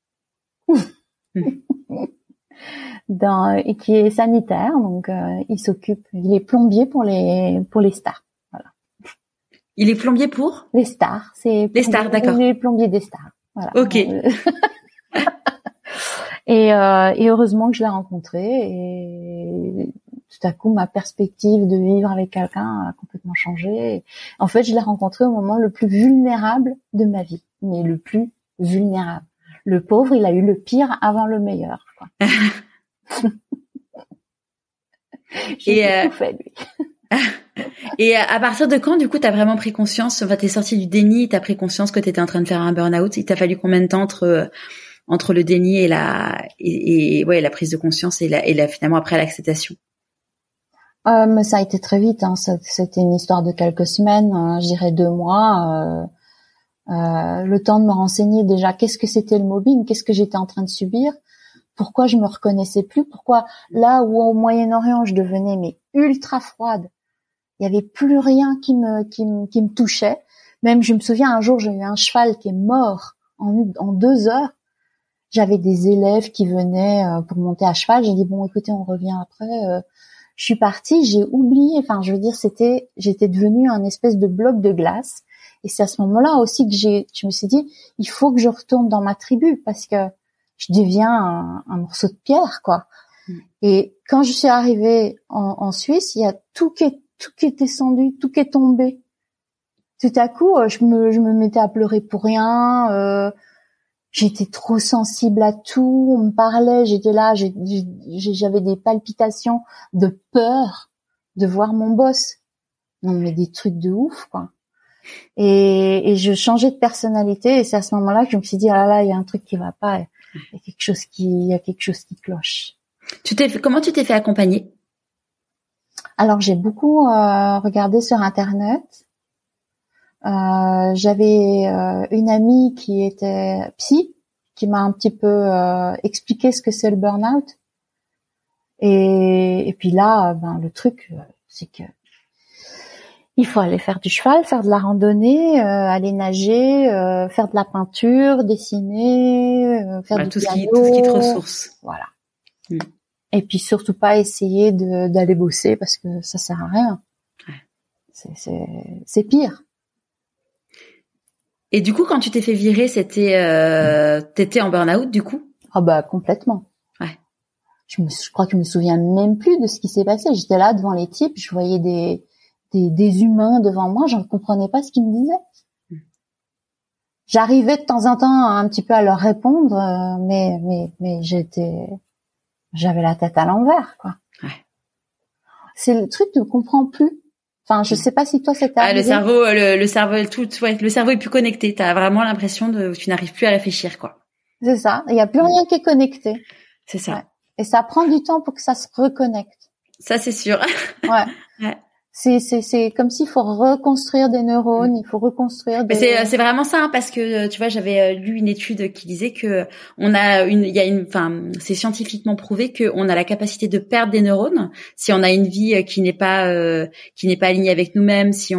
Et qui est sanitaire, donc il est plombier pour les stars. Voilà. Il est plombier pour? Les stars, c'est les stars, d'accord. Les plombiers des stars. Voilà. Ok. Et heureusement que je l'ai rencontré et tout à coup ma perspective de vivre avec quelqu'un a complètement changé. En fait, je l'ai rencontré au moment le plus vulnérable de ma vie, mais le plus vulnérable. Le pauvre, il a eu le pire avant le meilleur, quoi. J'ai tout fait, lui. Et à partir de quand, du coup, t'as vraiment pris conscience, enfin, t'es sortie du déni, t'as pris conscience que t'étais en train de faire un burn-out? Il t'a fallu combien de temps entre le déni et la prise de conscience et finalement après l'acceptation? Mais ça a été très vite, hein. C'était une histoire de quelques semaines, je dirais 2 mois. Le temps de me renseigner déjà qu'est-ce que c'était le mobbing, qu'est-ce que j'étais en train de subir, pourquoi je me reconnaissais plus, pourquoi là où au Moyen-Orient je devenais mais ultra froide, il y avait plus rien qui me touchait. Même je me souviens un jour j'ai eu un cheval qui est mort en 2 heures. J'avais des élèves qui venaient pour monter à cheval. J'ai dit bon écoutez on revient après. Je suis partie, j'ai oublié. Enfin je veux dire j'étais devenue un espèce de bloc de glace. Et c'est à ce moment-là aussi que je me suis dit, il faut que je retourne dans ma tribu parce que je deviens un morceau de pierre, quoi. Et quand je suis arrivée en Suisse, il y a tout qui est descendu, tout qui est tombé. Tout à coup, je me mettais à pleurer pour rien. J'étais trop sensible à tout. On me parlait, j'étais là, j'avais des palpitations de peur de voir mon boss. Non mais des trucs de ouf, quoi. Et je changeais de personnalité et c'est à ce moment-là que je me suis dit ah là il y a un truc qui va pas, il y a quelque chose qui cloche. Comment tu t'es fait accompagner? Alors j'ai beaucoup regardé sur internet. J'avais une amie qui était psy qui m'a un petit peu expliqué ce que c'est le burn-out. Et puis là le truc c'est que il faut aller faire du cheval, faire de la randonnée, aller nager, faire de la peinture, dessiner, faire du piano. Tout ce qui te ressource. Voilà. Et puis surtout pas essayer d'aller bosser parce que ça sert à rien. Ouais. C'est pire. Et du coup, quand tu t'es fait virer, t'étais en burn-out du coup? Ah bah complètement. Ouais. Je crois que je me souviens même plus de ce qui s'est passé. J'étais là devant les types, je voyais des humains devant moi, je ne comprenais pas ce qu'ils me disaient. J'arrivais de temps en temps un petit peu à leur répondre, mais j'avais la tête à l'envers, quoi. Ouais. C'est le truc, tu ne comprends plus. Enfin, je sais pas si toi c'était arrivé. Le cerveau est plus connecté. T'as vraiment l'impression tu n'arrives plus à réfléchir, quoi. C'est ça. Il y a plus rien qui est connecté. C'est ça. Ouais. Et ça prend du temps pour que ça se reconnecte. Ça, c'est sûr. Ouais. Ouais. C'est comme s'il faut reconstruire des neurones, il faut reconstruire des... Mais c'est vraiment ça, hein, parce que, tu vois, j'avais lu une étude qui disait que c'est scientifiquement prouvé qu'on a la capacité de perdre des neurones si on a une vie qui n'est pas alignée avec nous-mêmes, si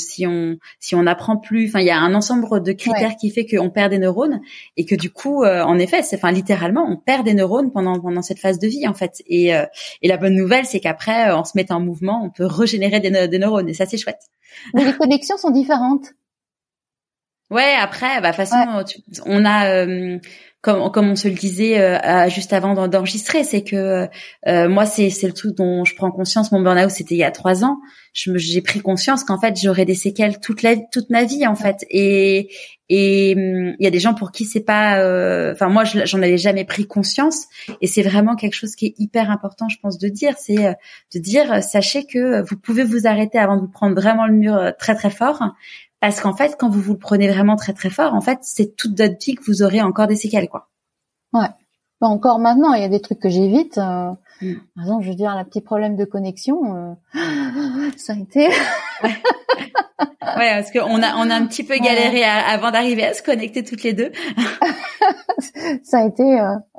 on n'apprend plus, enfin, il y a un ensemble de critères qui fait qu'on perd des neurones et que du coup, en effet, littéralement, on perd des neurones pendant cette phase de vie, en fait. Et la bonne nouvelle, c'est qu'après, en se mettant en mouvement, on peut régénérer des neurones et ça c'est chouette. Mais les connexions sont différentes. Ouais, après façon on a comme on se le disait juste avant d'enregistrer, c'est que moi c'est le truc dont je prends conscience. Mon burn-out c'était il y a 3 ans. J'ai pris conscience qu'en fait j'aurais des séquelles toute ma vie en fait. Et il y a des gens pour qui c'est pas moi j'en avais jamais pris conscience et c'est vraiment quelque chose qui est hyper important je pense de dire, c'est de dire sachez que vous pouvez vous arrêter avant de vous prendre vraiment le mur très très fort. Parce qu'en fait, quand vous le prenez vraiment très très fort, en fait, c'est toute votre vie que vous aurez encore des séquelles, quoi. Ouais. Bah, encore maintenant, il y a des trucs que j'évite. Par exemple, je veux dire, le petit problème de connexion, ça a été. Ouais, parce qu'on a un petit peu galéré avant d'arriver à se connecter toutes les deux. Ça a été.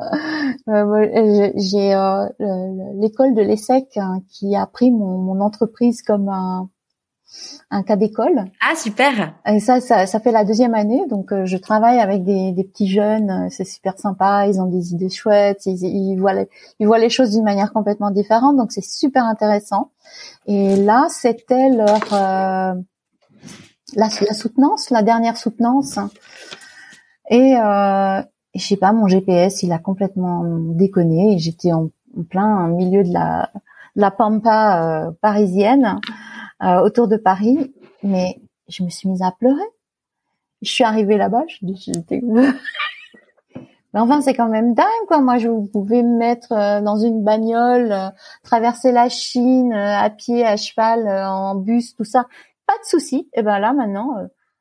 J'ai l'école de l'ESSEC qui a pris mon entreprise comme un cas d'école. Ah super. Et ça fait la 2e année, donc je travaille avec des petits jeunes, c'est super sympa, ils ont des idées chouettes, ils voient les choses d'une manière complètement différente, donc c'est super intéressant. Et là, c'était la soutenance, la dernière soutenance. Et je sais pas, mon GPS, il a complètement déconné et j'étais en plein milieu de la pampa parisienne. Autour de Paris, mais je me suis mise à pleurer. Je suis arrivée là-bas, j'étais Mais enfin, c'est quand même dingue, quoi. Moi, je pouvais me mettre dans une bagnole, traverser la Chine à pied, à cheval, en bus, tout ça, pas de souci. Et ben là, maintenant,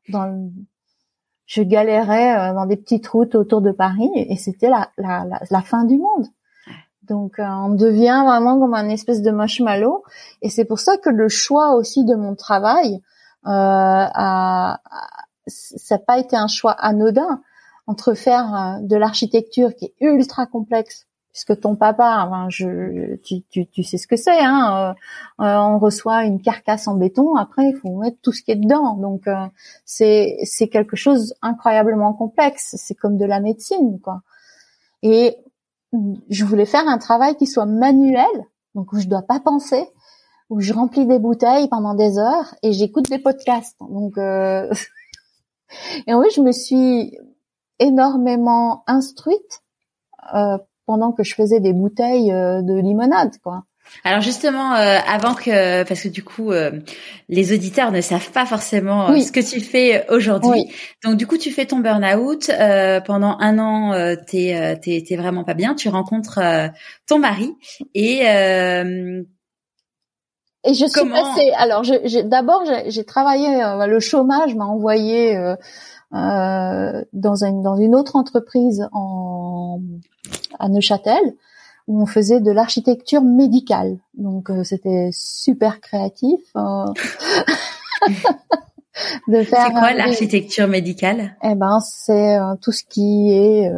je galérais dans des petites routes autour de Paris, et c'était la fin du monde. Donc, on devient vraiment comme un espèce de marshmallow. Et c'est pour ça que le choix aussi de mon travail, ça n'a pas été un choix anodin. Entre faire de l'architecture qui est ultra complexe, puisque ton papa, enfin, tu sais ce que c'est, hein. On reçoit une carcasse en béton, après il faut mettre tout ce qui est dedans. Donc c'est quelque chose incroyablement complexe. C'est comme de la médecine, quoi. Et je voulais faire un travail qui soit manuel, donc où je dois pas penser, où je remplis des bouteilles pendant des heures et j'écoute des podcasts. Donc et oui, je me suis énormément instruite pendant que je faisais des bouteilles de limonade, quoi. Alors justement, parce que du coup, les auditeurs ne savent pas forcément ce que tu fais aujourd'hui. Oui. Donc du coup, tu fais ton burn-out pendant 1 an. T'es vraiment pas bien. Tu rencontres ton mari et je suis passée. Alors, d'abord, j'ai travaillé. Le chômage m'a envoyé dans une autre entreprise à Neuchâtel, où on faisait de l'architecture médicale. Donc c'était super créatif. De faire. C'est quoi l'architecture médicale? Eh ben, c'est tout ce qui est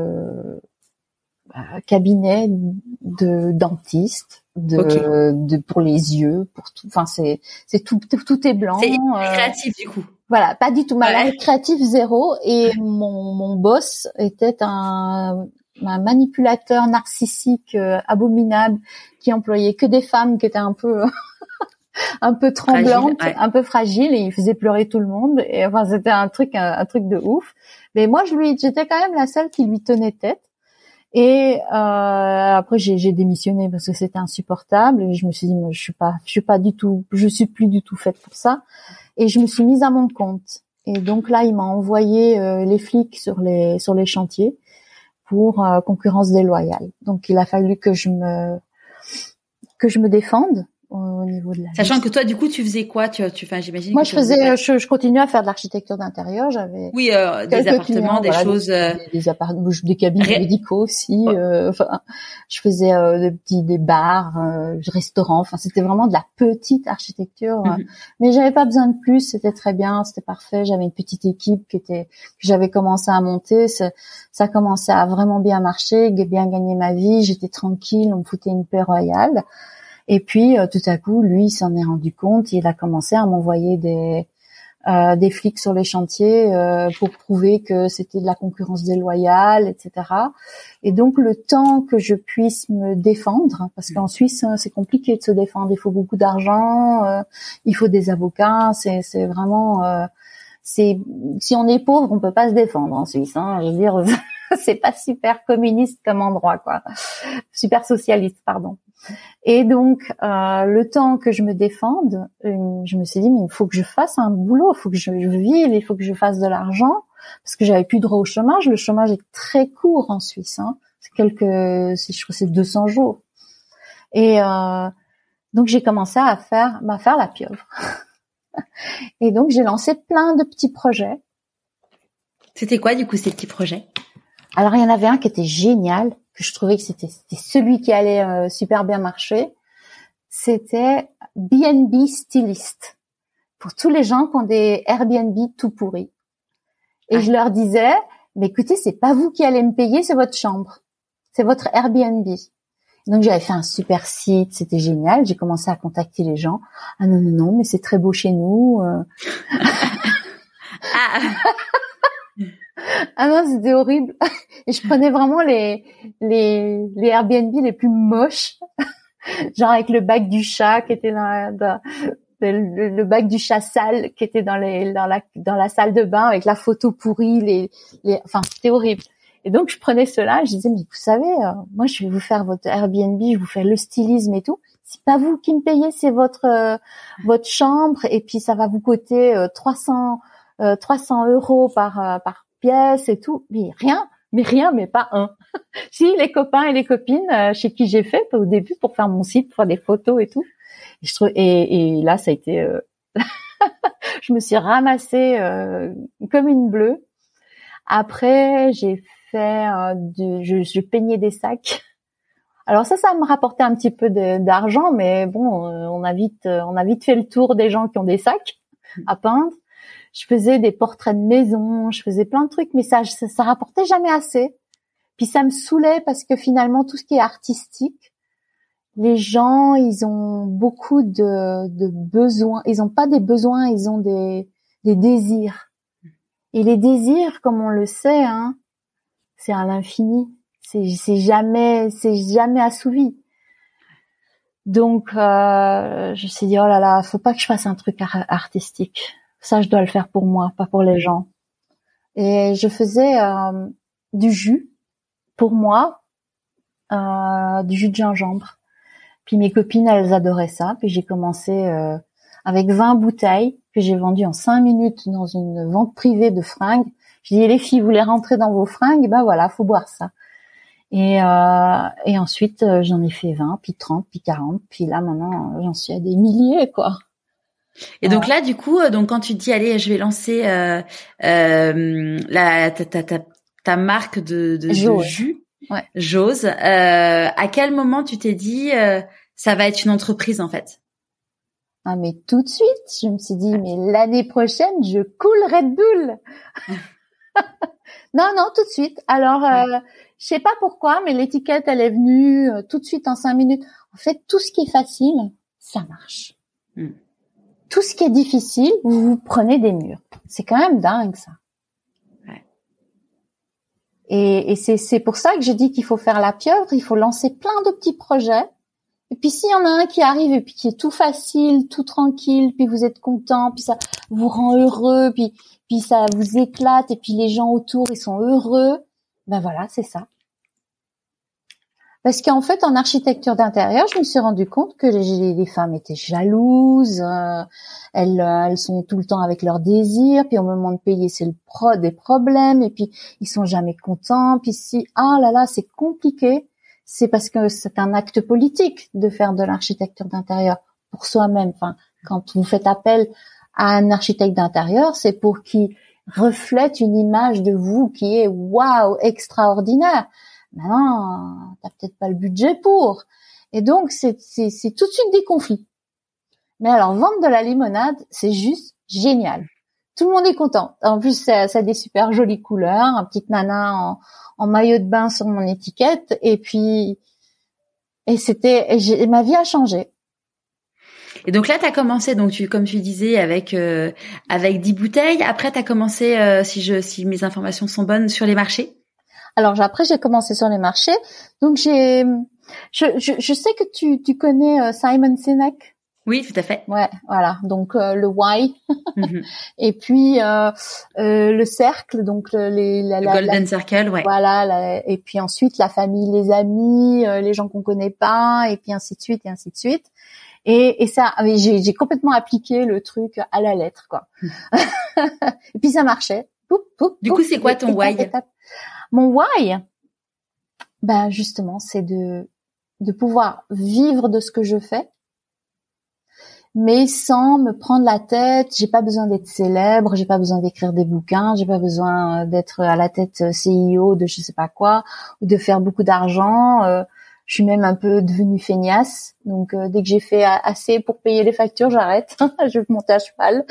cabinet de dentiste, pour les yeux, pour tout. Enfin, c'est tout est blanc. C'est créatif du coup. Voilà, pas du tout. Malade, créatif zéro. Et mon boss était un manipulateur narcissique abominable qui employait que des femmes qui étaient un peu tremblantes, fragile, un peu fragiles, et il faisait pleurer tout le monde. Et enfin, c'était un truc de ouf. Mais moi, j'étais quand même la seule qui lui tenait tête. Et après j'ai démissionné parce que c'était insupportable, et je me suis dit je suis plus du tout faite pour ça, et je me suis mise à mon compte. Et donc là, il m'a envoyé les flics sur les chantiers pour concurrence déloyale. Donc il a fallu que je me défende au niveau de la. Sachant que toi, du coup, tu faisais quoi? J'imagine. Moi, je continuais à faire de l'architecture d'intérieur. J'avais. Oui, des appartements, des choses. Des cabinets médicaux aussi. Enfin, je faisais des bars, restaurants. Enfin, c'était vraiment de la petite architecture. Mais j'avais pas besoin de plus. C'était très bien. C'était parfait. J'avais une petite équipe que j'avais commencé à monter. Ça commençait à vraiment bien marcher, bien gagner ma vie. J'étais tranquille. On me foutait une paix royale. Et puis tout à coup, lui, il s'en est rendu compte. Il a commencé à m'envoyer des flics sur les chantiers pour prouver que c'était de la concurrence déloyale, etc. Et donc le temps que je puisse me défendre, parce qu'en Suisse c'est compliqué de se défendre. Il faut beaucoup d'argent, il faut des avocats. C'est vraiment si on est pauvre, on peut pas se défendre en Suisse. Hein, je veux dire, c'est pas super communiste comme endroit, quoi. Super socialiste, pardon. Et donc, le temps que je me défende, je me suis dit, mais il faut que je fasse un boulot, il faut que je vive, il faut que je fasse de l'argent, parce que j'avais plus droit au chômage. Le chômage est très court en Suisse, hein. Je crois que c'est 200 jours. Et donc j'ai commencé à faire la pieuvre. Et donc j'ai lancé plein de petits projets. C'était quoi du coup ces petits projets? Alors il y en avait un qui était génial, que je trouvais que c'était celui qui allait super bien marcher. C'était B&B Stylist, pour tous les gens qui ont des Airbnb tout pourris. Et je leur disais, mais écoutez, c'est pas vous qui allez me payer, c'est votre chambre, c'est votre Airbnb. Donc j'avais fait un super site, c'était génial. J'ai commencé à contacter les gens. Ah non, mais c'est très beau chez nous. Ah non, c'était horrible. Et je prenais vraiment les Airbnb les plus moches, genre avec le bac du chat qui était le bac du chat sale qui était dans la salle de bain, avec la photo pourrie, enfin c'était horrible. Et donc je prenais cela, et je disais, mais vous savez, moi je vais vous faire votre Airbnb, je vous fais le stylisme et tout. C'est pas vous qui me payez, c'est votre chambre, et puis ça va vous coûter 300 € par pièce et tout. Mais rien, mais rien, mais pas un. Si, les copains et les copines chez qui j'ai fait au début pour faire mon site, pour faire des photos et tout. Et là, ça a été... je me suis ramassée comme une bleue. Après, j'ai fait je peignais des sacs. Alors ça me rapportait un petit peu d'argent, mais bon, on a vite fait le tour des gens qui ont des sacs à peindre. Je faisais des portraits de maison, je faisais plein de trucs, mais ça rapportait jamais assez. Puis ça me saoulait parce que finalement, tout ce qui est artistique, les gens, ils ont beaucoup de besoins. Ils ont pas des besoins, ils ont des désirs. Et les désirs, comme on le sait, hein, c'est à l'infini. C'est jamais assouvi. Donc, je me suis dit, oh là là, faut pas que je fasse un truc artistique. Ça, je dois le faire pour moi, pas pour les gens. Et je faisais du jus pour moi, du jus de gingembre. Puis mes copines, elles adoraient ça. Puis j'ai commencé avec 20 bouteilles que j'ai vendues en 5 minutes dans une vente privée de fringues. Je dis, les filles, vous voulez rentrer dans vos fringues? Ben voilà, faut boire ça. Et ensuite, j'en ai fait 20, puis 30, puis 40. Puis là, maintenant, j'en suis à des milliers, quoi. Et donc là, du coup, donc quand tu te dis, allez, je vais lancer ta marque de jus, ouais. Jose, à quel moment tu t'es dit, ça va être une entreprise en fait? Ah mais tout de suite, je me suis dit, mais l'année prochaine, je coule Red Bull. Non, tout de suite. Alors, je sais pas pourquoi, mais l'étiquette, elle est venue tout de suite en 5 minutes. En fait, tout ce qui est facile, ça marche. Tout ce qui est difficile, vous prenez des murs. C'est quand même dingue, ça. Ouais. Et c'est pour ça que je dis qu'il faut faire la pieuvre, il faut lancer plein de petits projets. Et puis s'il y en a un qui arrive et puis qui est tout facile, tout tranquille, puis vous êtes content, puis ça vous rend heureux, puis ça vous éclate, et puis les gens autour, ils sont heureux, ben voilà, c'est ça. Parce qu'en fait, en architecture d'intérieur, je me suis rendu compte que les femmes étaient jalouses, elles sont tout le temps avec leurs désirs, puis au moment de payer, c'est des problèmes, et puis ils sont jamais contents, puis ah là là, c'est compliqué, c'est parce que c'est un acte politique de faire de l'architecture d'intérieur pour soi-même. Enfin, quand vous faites appel à un architecte d'intérieur, c'est pour qu'il reflète une image de vous qui est waouh, extraordinaire. Maintenant, t'as peut-être pas le budget pour. Et donc, c'est tout de suite des conflits. Mais alors, vendre de la limonade, c'est juste génial. Tout le monde est content. En plus, ça a des super jolies couleurs, un petit nana en maillot de bain sur mon étiquette. Et puis, ma vie a changé. Et donc là, t'as commencé, donc comme tu disais, avec 10 bouteilles. Après, t'as commencé, si mes informations sont bonnes, sur les marchés. Alors après, j'ai commencé sur les marchés. Donc je sais que tu connais Simon Sinek. Oui, tout à fait. Ouais, voilà. Donc le why. Et puis le cercle, donc le golden circle, ouais. Voilà. Et puis ensuite la famille, les amis, les gens qu'on connaît pas, et puis ainsi de suite et ainsi de suite. Et ça, j'ai complètement appliqué le truc à la lettre, quoi. Et puis ça marchait. Du coup, c'est quoi ton why? Mon why, ben justement, c'est de pouvoir vivre de ce que je fais, mais sans me prendre la tête. J'ai pas besoin d'être célèbre, j'ai pas besoin d'écrire des bouquins, j'ai pas besoin d'être à la tête CEO de je sais pas quoi, ou de faire beaucoup d'argent. Je suis même un peu devenue feignasse, donc dès que j'ai fait assez pour payer les factures, j'arrête. Je vais monter à cheval.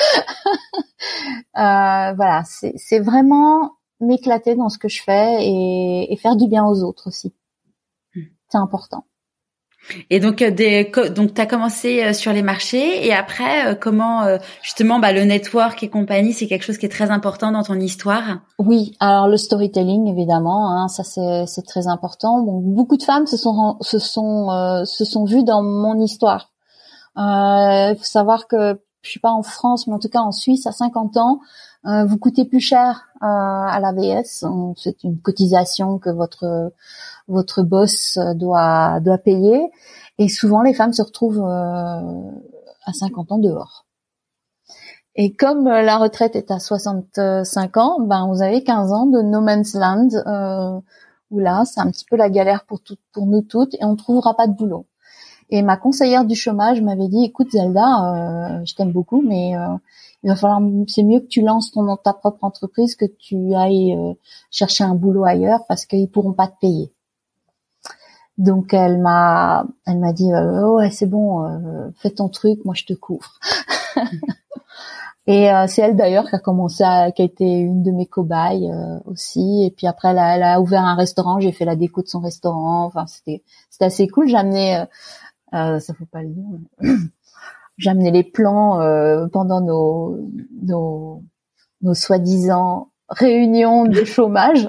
Voilà, c'est vraiment m'éclater dans ce que je fais et faire du bien aux autres aussi. C'est important. Et donc t'as commencé sur les marchés, et après comment justement le network et compagnie, c'est quelque chose qui est très important dans ton histoire? Oui, alors le storytelling évidemment, hein, ça c'est très important. Donc beaucoup de femmes se sont vues dans mon histoire. Il faut savoir que je sais pas en France, mais en tout cas en Suisse, à 50 ans, vous coûtez plus cher à l'AVS. C'est une cotisation que votre boss doit payer. Et souvent, les femmes se retrouvent à 50 ans dehors. Et comme la retraite est à 65 ans, ben vous avez 15 ans de no man's land où là c'est un petit peu la galère pour nous toutes et on trouvera pas de boulot. Et ma conseillère du chômage m'avait dit écoute Zelda, je t'aime beaucoup mais il va falloir c'est mieux que tu lances ta propre entreprise que tu ailles chercher un boulot ailleurs parce qu'ils pourront pas te payer. Donc elle m'a dit ouais c'est bon fais ton truc moi je te couvre. Et c'est elle d'ailleurs qui a été une de mes cobayes aussi. Et puis après, elle a ouvert un restaurant. J'ai fait la déco de son restaurant. Enfin, c'était assez cool. J'ai amené, ça faut pas le dire. J'ai amené les plans pendant nos soi-disant réunions de chômage,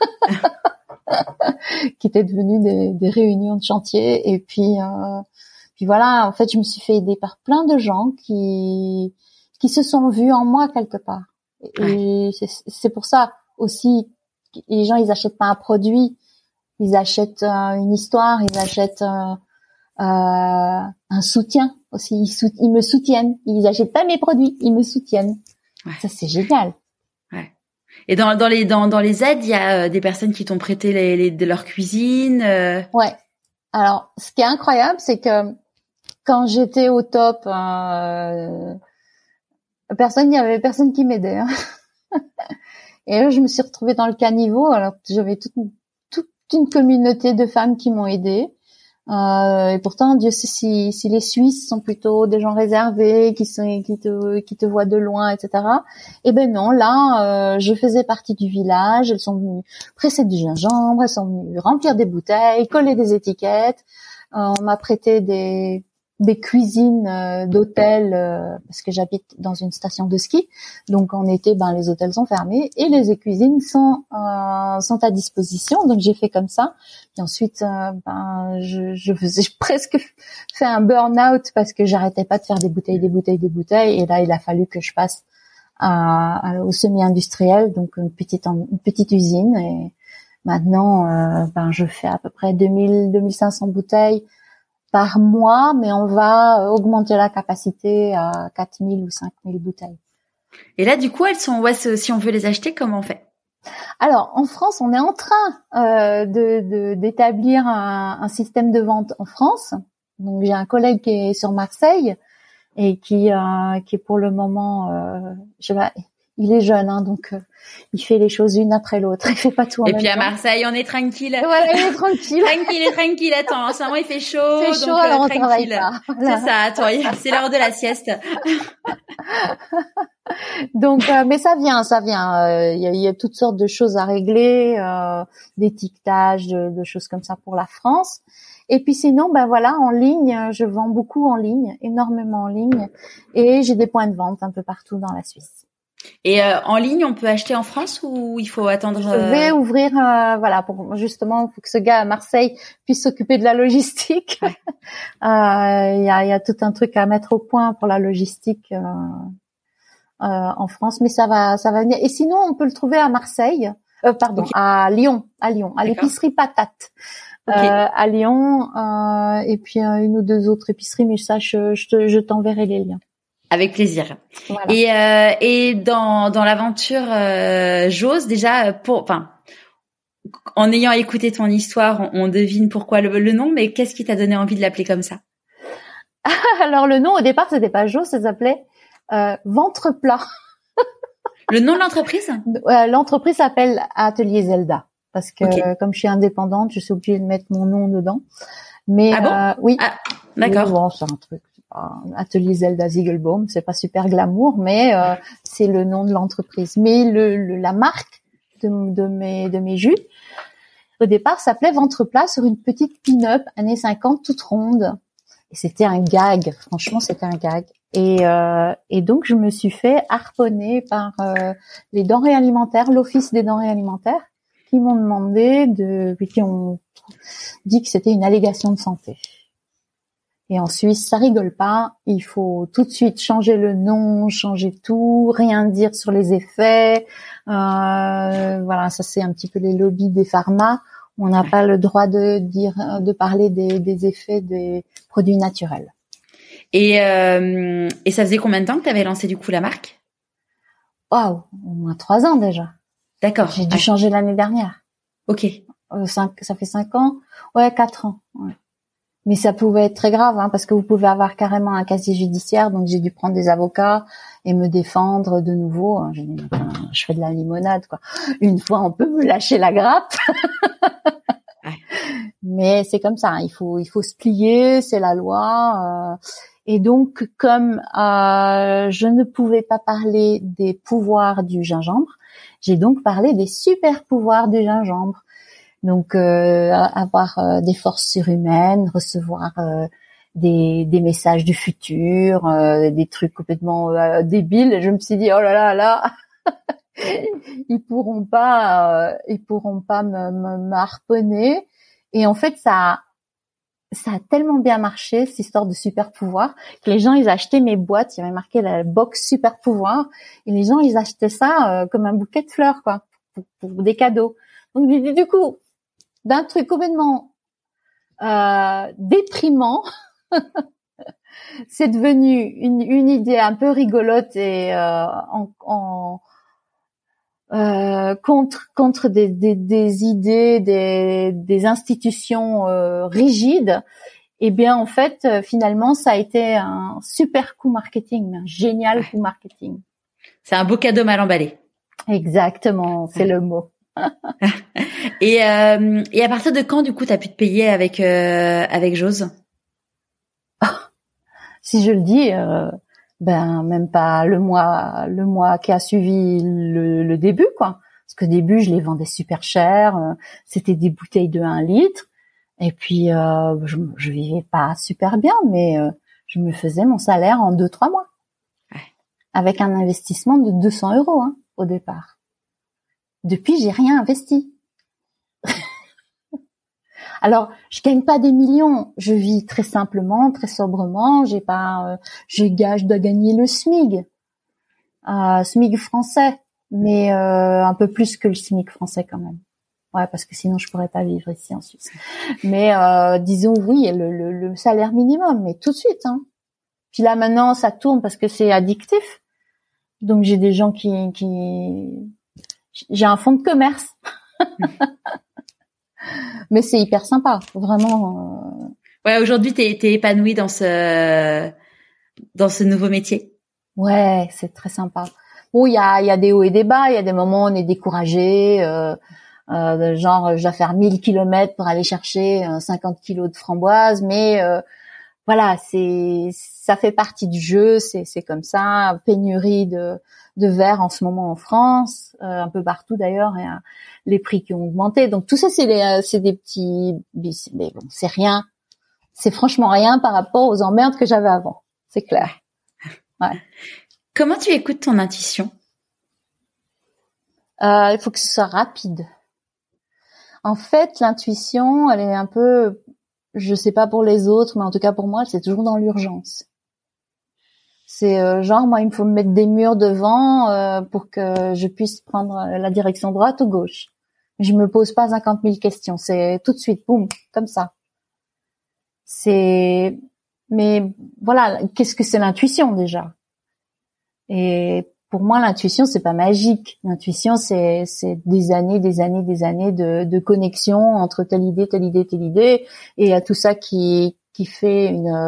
qui étaient devenues des réunions de chantier. Et puis voilà. En fait, je me suis fait aider par plein de gens qui se sont vus en moi quelque part. Et c'est pour ça aussi, les gens, ils achètent pas un produit, ils achètent une histoire, ils achètent un soutien aussi. Ils me soutiennent. Ils achètent pas mes produits, ils me soutiennent. Ouais. Ça, c'est génial. Ouais. Et dans les aides, il y a des personnes qui t'ont prêté de leur cuisine. Ouais. Alors, ce qui est incroyable, c'est que quand j'étais au top, il y avait personne qui m'aidait. Hein. Et là, je me suis retrouvée dans le caniveau, alors que j'avais toute une communauté de femmes qui m'ont aidée. Et pourtant, Dieu sait si les Suisses sont plutôt des gens réservés, qui te voient de loin, etc. Eh ben non, là, je faisais partie du village. Elles sont venues presser du gingembre, elles sont venues remplir des bouteilles, coller des étiquettes. On m'a prêté des cuisines d'hôtels parce que j'habite dans une station de ski. Donc en été, les hôtels sont fermés et les cuisines sont à disposition. Donc j'ai fait comme ça. Et ensuite, j'ai presque fait un burn-out parce que j'arrêtais pas de faire des bouteilles. Et là, il a fallu que je passe au semi-industriel, donc une petite usine. Et maintenant, je fais à peu près 2500 bouteilles par mois, mais on va augmenter la capacité à 4000 ou 5000 bouteilles. Et là, du coup, elles sont si on veut les acheter, comment on fait? Alors, en France, on est en train d'établir un système de vente en France. Donc, j'ai un collègue qui est sur Marseille et qui est pour le moment, il est jeune, hein, donc il fait les choses une après l'autre. Il fait pas tout en même temps. Et puis à Marseille, on est tranquille. Voilà, il est tranquille. tranquille. Attends, en ce moment il fait chaud, il fait chaud, alors on travaille pas. Voilà. C'est ça. Attends, c'est l'heure de la sieste. Donc, mais ça vient. Il y a toutes sortes de choses à régler, d'étiquetage, de choses comme ça pour la France. Et puis sinon, en ligne, je vends beaucoup en ligne, énormément en ligne, et j'ai des points de vente un peu partout dans la Suisse. Et en ligne, on peut acheter en France ou il faut attendre? Je vais ouvrir, pour justement, faut que ce gars à Marseille puisse s'occuper de la logistique. Il y a tout un truc à mettre au point pour la logistique en France, mais ça va venir. Et sinon, on peut le trouver à Marseille, okay. à Lyon, à l'épicerie Patate. Okay. À Lyon, et puis une ou deux autres épiceries, mais ça, je t'enverrai les liens. Avec plaisir. Voilà. Et dans l'aventure Jose, déjà, en ayant écouté ton histoire, on devine pourquoi le nom, mais qu'est-ce qui t'a donné envie de l'appeler comme ça? Alors le nom, au départ, c'était pas Jose, ça s'appelait Ventre plat. Le nom de l'entreprise? L'entreprise s'appelle Atelier Zelda. Parce que comme je suis indépendante, je suis obligée de mettre mon nom dedans. Mais oui. Ah, d'accord. Bon, c'est un truc. Atelier Zelda Ziegelbaum, c'est pas super glamour, mais c'est le nom de l'entreprise. Mais la marque de mes jus, au départ, s'appelait Ventre plat sur une petite pin-up années 50 toute ronde. Et c'était un gag. Franchement, c'était un gag. Et donc, je me suis fait harponner par les denrées alimentaires, l'Office des denrées alimentaires, qui m'ont demandé qui ont dit que c'était une allégation de santé. Et en Suisse, ça rigole pas. Il faut tout de suite changer le nom, changer tout, rien dire sur les effets. Voilà, ça c'est un petit peu les lobbies des pharma. On n'a pas le droit de parler des effets des produits naturels. Et ça faisait combien de temps que tu avais lancé du coup la marque? Waouh, au moins 3 ans déjà. D'accord. J'ai dû changer l'année dernière. Ok. Ça fait 5 ans. Ouais, 4 ans. Ouais. Mais ça pouvait être très grave, hein, parce que vous pouvez avoir carrément un casier judiciaire, donc j'ai dû prendre des avocats et me défendre de nouveau. J'ai dit, je fais de la limonade, quoi. Une fois, on peut me lâcher la grappe. Ouais. Mais c'est comme ça, hein, il faut se plier, c'est la loi. Et donc, comme je ne pouvais pas parler des pouvoirs du gingembre, j'ai donc parlé des super pouvoirs du gingembre. Donc, avoir des forces surhumaines, recevoir des messages du futur, des trucs complètement débiles. Je me suis dit, oh là là, ils pourront pas me harponner. Et en fait, ça a tellement bien marché, cette histoire de super pouvoir, que les gens, ils achetaient mes boîtes. Il y avait marqué la box super pouvoir, et les gens, ils achetaient ça comme un bouquet de fleurs, quoi, pour des cadeaux. Donc, du coup, d'un truc complètement déprimant, c'est devenu une idée un peu rigolote et contre des idées, des institutions rigides. Et bien en fait, finalement, ça a été un super coup marketing, un génial coup marketing. C'est un beau cadeau mal emballé. Exactement, c'est le mot. Et à partir de quand, du coup, t'as pu te payer avec Jose? Si je le dis, même pas le mois qui a suivi le début, quoi. Parce qu'au début, je les vendais super cher. C'était des bouteilles de 1 litre. Et puis, je vivais pas super bien, mais je me faisais mon salaire en 2-3 mois. Ouais. Avec un investissement de 200 €, hein, au départ. Depuis, j'ai rien investi. Alors, je gagne pas des millions. Je vis très simplement, très sobrement. Je dois gagner le SMIG. SMIG français, mais un peu plus que le SMIC français quand même. Ouais, parce que sinon je pourrais pas vivre ici en Suisse. Mais disons oui, le salaire minimum, mais tout de suite. Hein. Puis là maintenant ça tourne parce que c'est addictif. Donc j'ai des gens j'ai un fonds de commerce. Mais c'est hyper sympa, vraiment. Ouais, aujourd'hui t'es épanouie dans ce nouveau métier. Ouais, c'est très sympa. Bon, il y a des hauts et des bas. Il y a des moments où on est découragé. Genre, je dois faire 1000 kilomètres pour aller chercher 50 kilos de framboises. Mais voilà, ça fait partie du jeu. C'est comme ça. Pénurie de verre en ce moment en France, un peu partout d'ailleurs. Et les prix qui ont augmenté. Donc tout ça, c'est des petits. Mais bon, c'est rien. C'est franchement rien par rapport aux emmerdes que j'avais avant. C'est clair. Ouais. Comment tu écoutes ton intuition? Il faut que ce soit rapide. En fait, l'intuition, elle est un peu, je sais pas pour les autres, mais en tout cas pour moi, c'est toujours dans l'urgence. C'est genre, moi, il me faut me mettre des murs devant pour que je puisse prendre la direction droite ou gauche. Je me pose pas 50 000 questions. C'est tout de suite, boum, comme ça. Mais voilà, qu'est-ce que c'est l'intuition déjà? Et pour moi, l'intuition, c'est pas magique. L'intuition, c'est des années de connexion entre telle idée, et à tout ça qui fait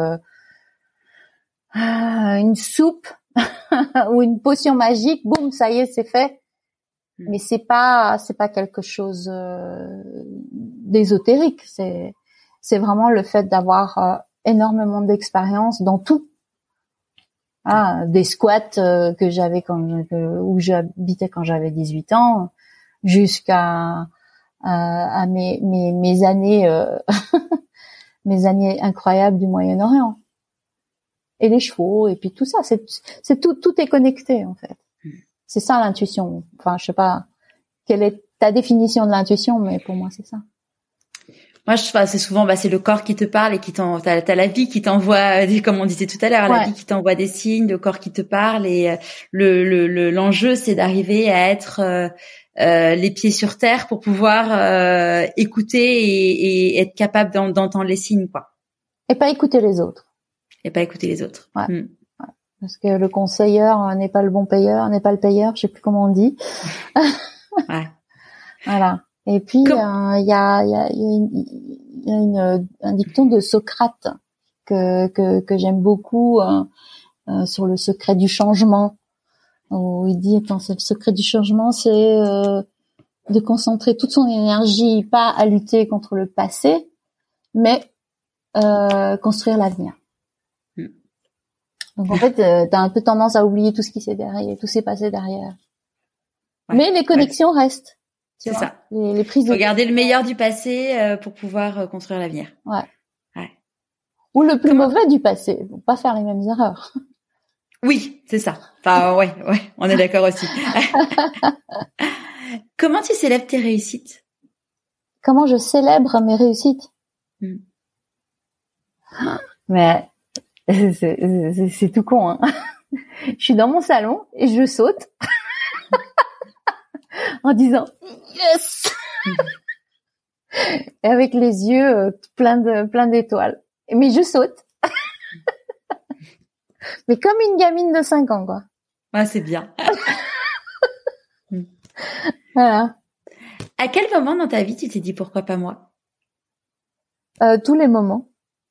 une soupe ou une potion magique. Boum, ça y est, c'est fait. Mais c'est pas quelque chose d'ésotérique. C'est vraiment le fait d'avoir énormément d'expérience dans tout. Des squats que j'avais où j'habitais quand j'avais 18 ans, jusqu'à à mes années mes années incroyables du Moyen-Orient. Et les chevaux et puis tout ça, c'est tout est connecté en fait. C'est ça l'intuition. Enfin, je sais pas quelle est ta définition de l'intuition, mais pour moi c'est ça. Moi, c'est souvent, c'est le corps qui te parle et t'as la vie qui t'envoie, comme on disait tout à l'heure, Ouais. La vie qui t'envoie des signes, le corps qui te parle, et l'enjeu, c'est d'arriver à être les pieds sur terre pour pouvoir écouter et être capable d'entendre les signes, quoi. Et pas écouter les autres. et pas écouter les autres. Ouais. Ouais. Parce que le conseilleur n'est pas le bon payeur, n'est pas le payeur, je sais plus comment on dit. Ouais. Voilà. Et puis il y a un dicton de Socrate que j'aime beaucoup sur le secret du changement, où il dit attends, le secret du changement, c'est de concentrer toute son énergie pas à lutter contre le passé, mais construire l'avenir. Donc en fait, t'as un peu tendance à oublier tout ce qui s'est derrière, tout s'est passé derrière. Ouais. Mais les connexions restent. C'est ça. Les prises de. Faut garder le meilleur du passé pour pouvoir construire l'avenir. Ouais. Ou le plus mauvais du passé. Faut pas faire les mêmes erreurs. Oui, c'est ça. Enfin, ouais, on est d'accord aussi. Comment tu célèbres tes réussites? Comment je célèbre mes réussites? Mais c'est tout con, hein. Je suis dans mon salon et je saute en disant yes, et avec les yeux plein d'étoiles. Mais je saute, mais comme une gamine de 5 ans, quoi. Ouais, c'est bien. Voilà. À quel moment dans ta vie tu t'es dit pourquoi pas moi? Tous les moments.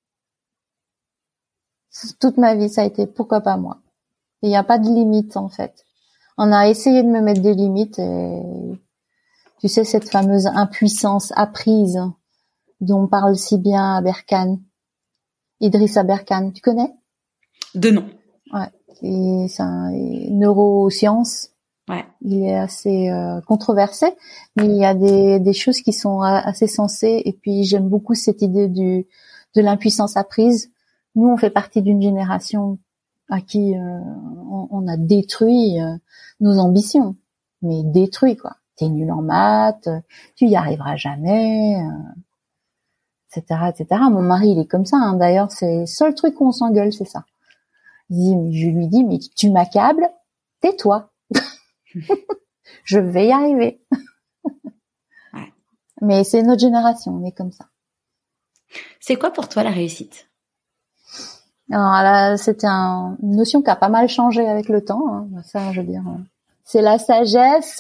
Toute ma vie, ça a été pourquoi pas moi. Il n'y a pas de limite, en fait. On a essayé de me mettre des limites et tu sais, cette fameuse impuissance apprise dont parle si bien Aberkan, Idriss Aberkan, tu connais? De nom. Ouais. Et c'est un neuroscience. Ouais. Il est assez controversé, mais il y a des choses qui sont assez sensées. Et puis j'aime beaucoup cette idée de l'impuissance apprise. Nous, on fait partie d'une génération à qui on a détruit nos ambitions, mais détruit quoi. T'es nul en maths, tu y arriveras jamais, etc., etc. Mon mari, il est comme ça. Hein. D'ailleurs, c'est le seul truc où on s'engueule, c'est ça. Je lui dis, mais tu m'accables, tais-toi. Je vais y arriver. Ouais. Mais c'est notre génération, on est comme ça. C'est quoi pour toi la réussite? Alors là, c'était une notion qui a pas mal changé avec le temps. Hein. Ça, je veux dire, c'est la sagesse.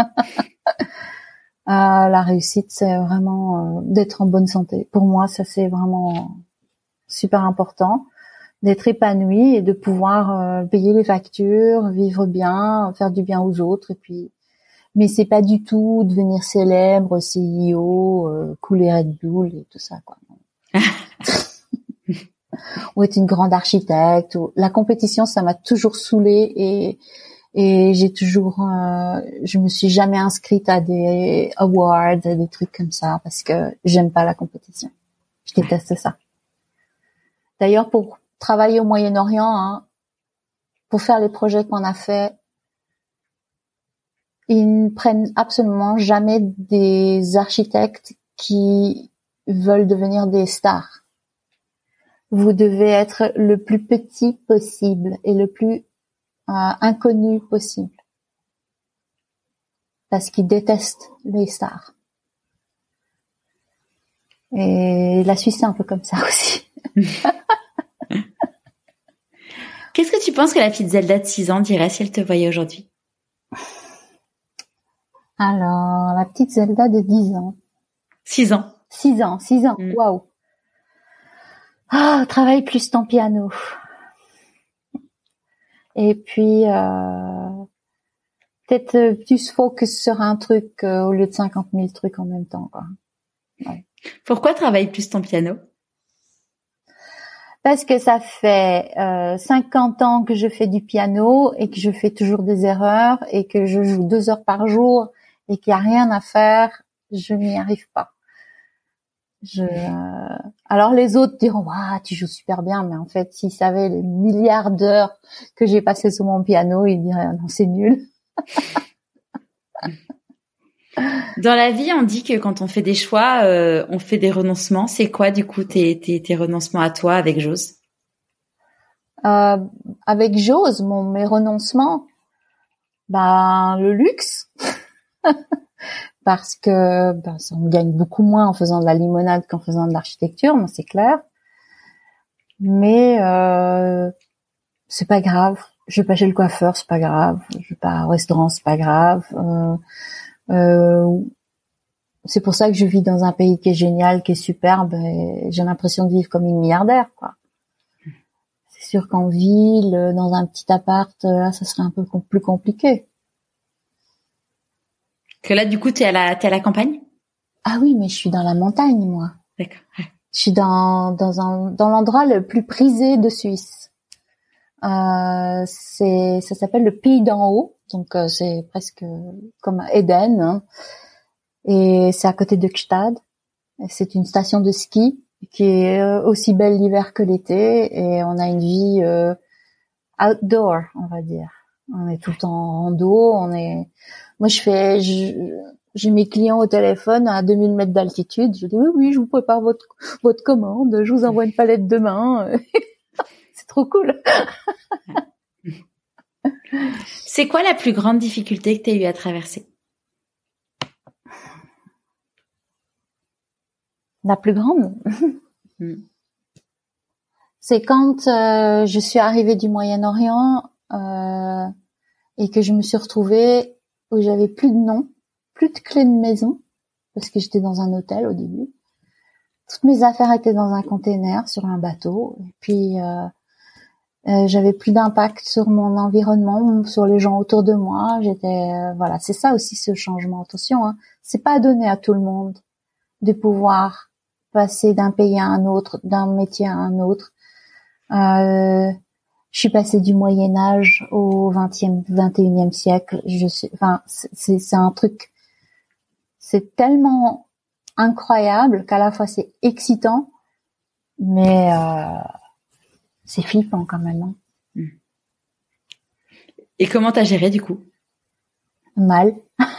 La réussite, c'est vraiment d'être en bonne santé. Pour moi, ça c'est vraiment super important. D'être épanoui et de pouvoir payer les factures, vivre bien, faire du bien aux autres. Et puis, mais c'est pas du tout devenir célèbre, CEO, couler Red Bull et tout ça, quoi. Ou être une grande architecte. La compétition, ça m'a toujours saoulée et j'ai toujours, je me suis jamais inscrite à des awards, à des trucs comme ça parce que j'aime pas la compétition. Je déteste ça. D'ailleurs, pour travailler au Moyen-Orient, hein, pour faire les projets qu'on a fait, ils ne prennent absolument jamais des architectes qui veulent devenir des stars. Vous devez être le plus petit possible et le plus inconnu possible. Parce qu'ils détestent les stars. Et la Suisse, c'est un peu comme ça aussi. Qu'est-ce que tu penses que la petite Zelda de 6 ans dirait si elle te voyait aujourd'hui? Alors, la petite Zelda de 10 ans. 6 ans. 6 ans. Waouh. Ah, travaille plus ton piano. Et puis, peut-être plus focus sur un truc au lieu de 50 000 trucs en même temps, quoi. Ouais. Pourquoi travaille plus ton piano? Parce que ça fait 50 ans que je fais du piano et que je fais toujours des erreurs et que je joue 2 heures par jour et qu'il n'y a rien à faire, je n'y arrive pas. Alors les autres diront waouh, tu joues super bien, mais en fait s'ils savaient les milliards d'heures que j'ai passées sur mon piano, ils diraient non, c'est nul. Dans la vie, on dit que quand on fait des choix, on fait des renoncements. C'est quoi du coup tes renoncements à toi avec Jose? Avec Jose, mes renoncements, le luxe. Parce que on gagne beaucoup moins en faisant de la limonade qu'en faisant de l'architecture, c'est clair. Mais c'est pas grave. Je vais pas chez le coiffeur, c'est pas grave. Je vais pas au restaurant, c'est pas grave. C'est pour ça que je vis dans un pays qui est génial, qui est superbe. Et j'ai l'impression de vivre comme une milliardaire, quoi. C'est sûr qu'en ville, dans un petit appart, là, ça serait un peu plus compliqué. Que là, du coup, t'es à la campagne? Ah oui, mais je suis dans la montagne, moi. D'accord. Je suis dans l'endroit le plus prisé de Suisse. Ça s'appelle le Pays d'en haut, donc c'est presque comme Éden, hein. Et c'est à côté de Gstaad. C'est une station de ski qui est aussi belle l'hiver que l'été, et on a une vie outdoor, on va dire. On est tout le temps en rando, moi j'ai mes clients au téléphone à 2000 mètres d'altitude. Je dis oui, je vous prépare votre commande, je vous envoie une palette demain. C'est trop cool. C'est quoi la plus grande difficulté que tu as eu à traverser? La plus grande? C'est quand je suis arrivée du Moyen-Orient et que je me suis retrouvée où j'avais plus de nom, plus de clé de maison, parce que j'étais dans un hôtel au début. Toutes mes affaires étaient dans un container sur un bateau, et puis j'avais plus d'impact sur mon environnement, sur les gens autour de moi. Voilà, c'est ça aussi ce changement. Attention, hein, c'est pas donné à tout le monde de pouvoir passer d'un pays à un autre, d'un métier à un autre. Je suis passée du Moyen Âge au 21e siècle. C'est un truc, c'est tellement incroyable qu'à la fois c'est excitant, mais c'est flippant quand même. Hein. Et comment t'as géré du coup? Mal.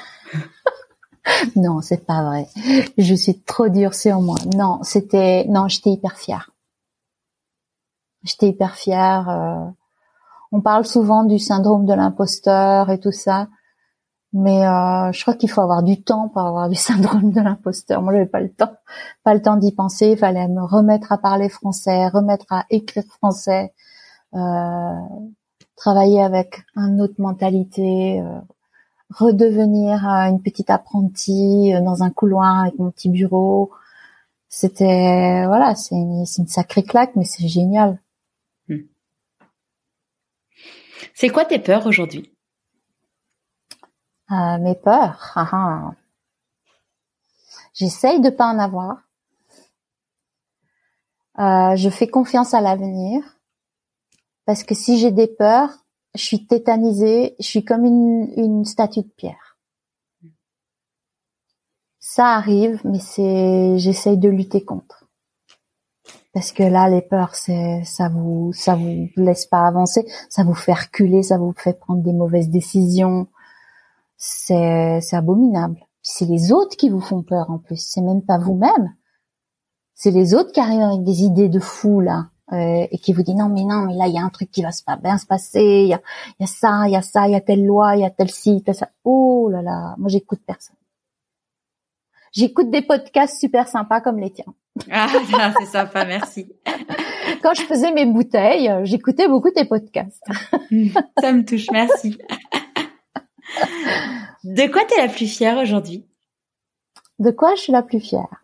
Non, c'est pas vrai. Je suis trop dure sur moi. J'étais hyper fière. J'étais hyper fière. On parle souvent du syndrome de l'imposteur et tout ça, mais je crois qu'il faut avoir du temps pour avoir du syndrome de l'imposteur. Moi, j'avais pas le temps d'y penser. Il fallait me remettre à parler français, remettre à écrire français, travailler avec une autre mentalité, redevenir une petite apprentie dans un couloir avec mon petit bureau. C'était c'est une sacrée claque, mais c'est génial. C'est quoi tes peurs aujourd'hui? Mes peurs, j'essaye de pas en avoir. Je fais confiance à l'avenir, parce que si j'ai des peurs, je suis tétanisée, je suis comme une statue de pierre. Ça arrive, mais j'essaye de lutter contre. Parce que là, les peurs, ça vous laisse pas avancer, ça vous fait reculer, ça vous fait prendre des mauvaises décisions. C'est abominable. C'est les autres qui vous font peur en plus. C'est même pas vous-même. C'est les autres qui arrivent avec des idées de fou là et qui vous disent non mais là il y a un truc qui va pas bien se passer. Il y a ça, il y a telle loi, il y a tel ci, tel ça. Oh là là, moi j'écoute personne. J'écoute des podcasts super sympas comme les tiens. Ah, c'est sympa, merci. Quand je faisais mes bouteilles, j'écoutais beaucoup tes podcasts. Ça me touche, merci. De quoi t'es la plus fière aujourd'hui? De quoi je suis la plus fière?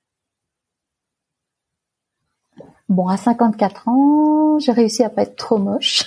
Bon, à 54 ans, j'ai réussi à pas être trop moche.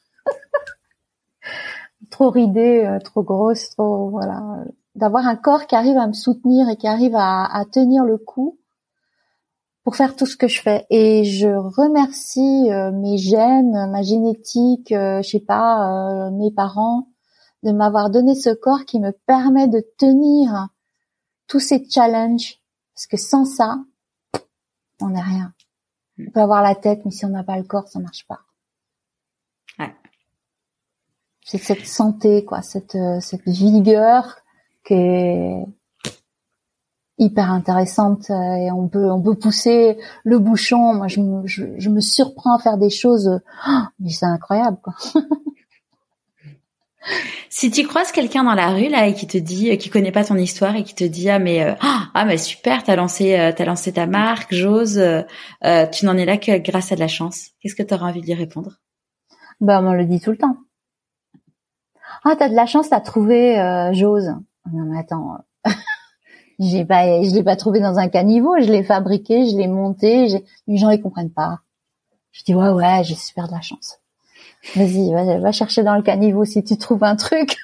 Trop ridée, trop grosse, voilà. D'avoir un corps qui arrive à me soutenir et qui arrive à tenir le coup pour faire tout ce que je fais. Et je remercie mes gènes, ma génétique, mes parents, de m'avoir donné ce corps qui me permet de tenir tous ces challenges. Parce que sans ça, on n'est rien. On peut avoir la tête, mais si on n'a pas le corps, ça marche pas. Ouais. C'est cette santé, quoi, cette vigueur qui est hyper intéressante, et on peut pousser le bouchon. Moi, je me surprends à faire des choses, mais c'est incroyable, quoi. Si tu croises quelqu'un dans la rue là et qui te dit, qui connaît pas ton histoire et qui te dit mais super, t'as lancé ta marque, j'ose, tu n'en es là que grâce à de la chance. Qu'est-ce que t'auras envie de lui répondre? Ben, on le dit tout le temps. Ah, t'as de la chance, t'as trouvé j'ose. Non mais attends, je l'ai pas trouvé dans un caniveau, je l'ai fabriqué, je l'ai monté. Les gens ils comprennent pas. Je dis ouais, j'ai super de la chance. Vas-y, va chercher dans le caniveau si tu trouves un truc.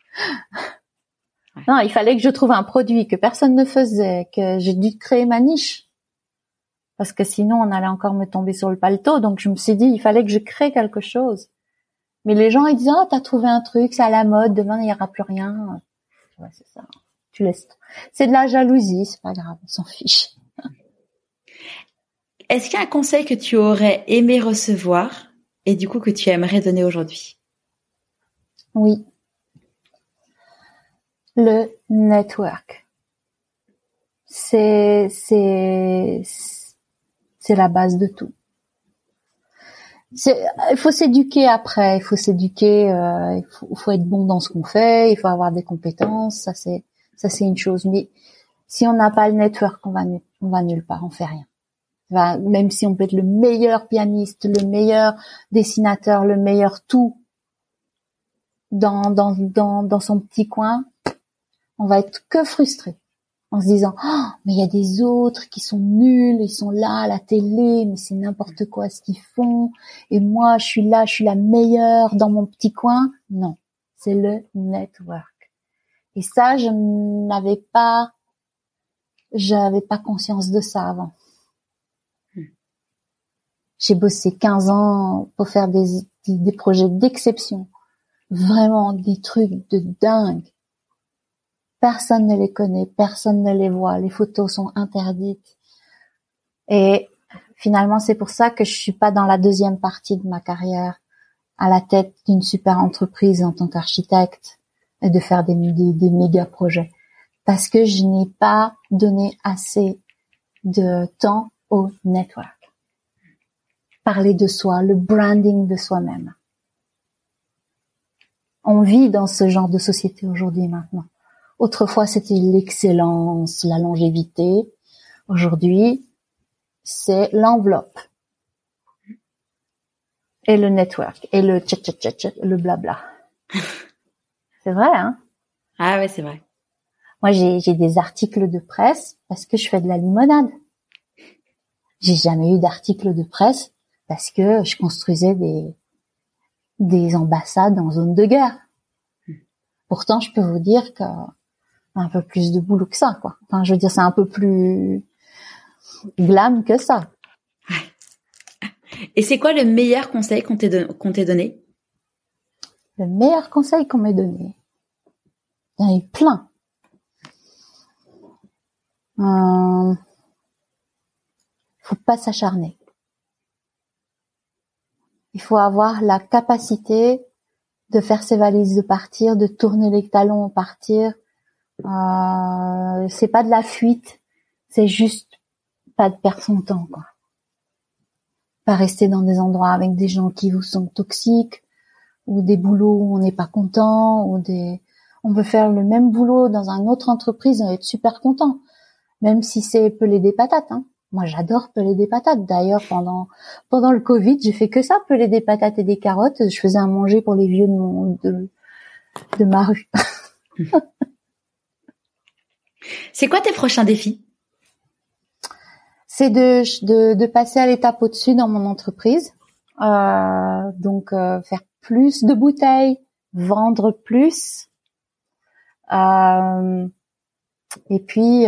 Non, il fallait que je trouve un produit que personne ne faisait, que j'ai dû créer ma niche. Parce que sinon, on allait encore me tomber sur le paletot. Donc, je me suis dit, il fallait que je crée quelque chose. Mais les gens, ils disent, oh, t'as trouvé un truc, c'est à la mode, demain, il n'y aura plus rien. Ouais, c'est ça. Tu laisses. C'est de la jalousie, c'est pas grave, on s'en fiche. Est-ce qu'il y a un conseil que tu aurais aimé recevoir et du coup que tu aimerais donner aujourd'hui? Oui. Le network. C'est la base de tout. Il faut s'éduquer après, il faut s'éduquer, il faut être bon dans ce qu'on fait, il faut avoir des compétences, ça c'est une chose. Mais si on n'a pas le network, on va nulle part, on fait rien. Même si on peut être le meilleur pianiste, le meilleur dessinateur, le meilleur tout dans son petit coin, on va être que frustré en se disant mais il y a des autres qui sont nuls, ils sont là à la télé, mais c'est n'importe quoi ce qu'ils font, et moi je suis là, je suis la meilleure dans mon petit coin. Non, c'est le network. Et ça, j'avais pas conscience de ça avant. J'ai bossé 15 ans pour faire des projets d'exception. Vraiment des trucs de dingue. Personne ne les connaît, personne ne les voit, les photos sont interdites. Et finalement, c'est pour ça que je suis pas dans la deuxième partie de ma carrière à la tête d'une super entreprise en tant qu'architecte et de faire des méga projets. Parce que je n'ai pas donné assez de temps au network. Parler de soi, le branding de soi-même. On vit dans ce genre de société aujourd'hui maintenant. Autrefois, c'était l'excellence, la longévité. Aujourd'hui, c'est l'enveloppe. Et le network. Et le tchat, le blabla. C'est vrai, hein? Ah ouais, c'est vrai. Moi, j'ai des articles de presse parce que je fais de la limonade. J'ai jamais eu d'articles de presse parce que je construisais des ambassades en zone de guerre. Pourtant, je peux vous dire que un peu plus de boulot que ça, quoi. Enfin, je veux dire, c'est un peu plus glam que ça. Et c'est quoi le meilleur conseil qu'on t'ait donné? Le meilleur conseil qu'on m'ait donné? Il y en a eu plein. Faut pas s'acharner. Il faut avoir la capacité de faire ses valises, de partir, de tourner les talons, partir. C'est pas de la fuite, c'est juste pas de perdre son temps, quoi. Pas rester dans des endroits avec des gens qui vous sont toxiques, ou des boulots où on n'est pas content, on peut faire le même boulot dans une autre entreprise et être super content, même si c'est peler des patates, hein. Moi, j'adore peler des patates. D'ailleurs, pendant le Covid, j'ai fait que ça, peler des patates et des carottes. Je faisais à manger pour les vieux de ma rue. C'est quoi tes prochains défis? C'est de passer à l'étape au-dessus dans mon entreprise. Donc, faire plus de bouteilles, vendre plus. Et puis,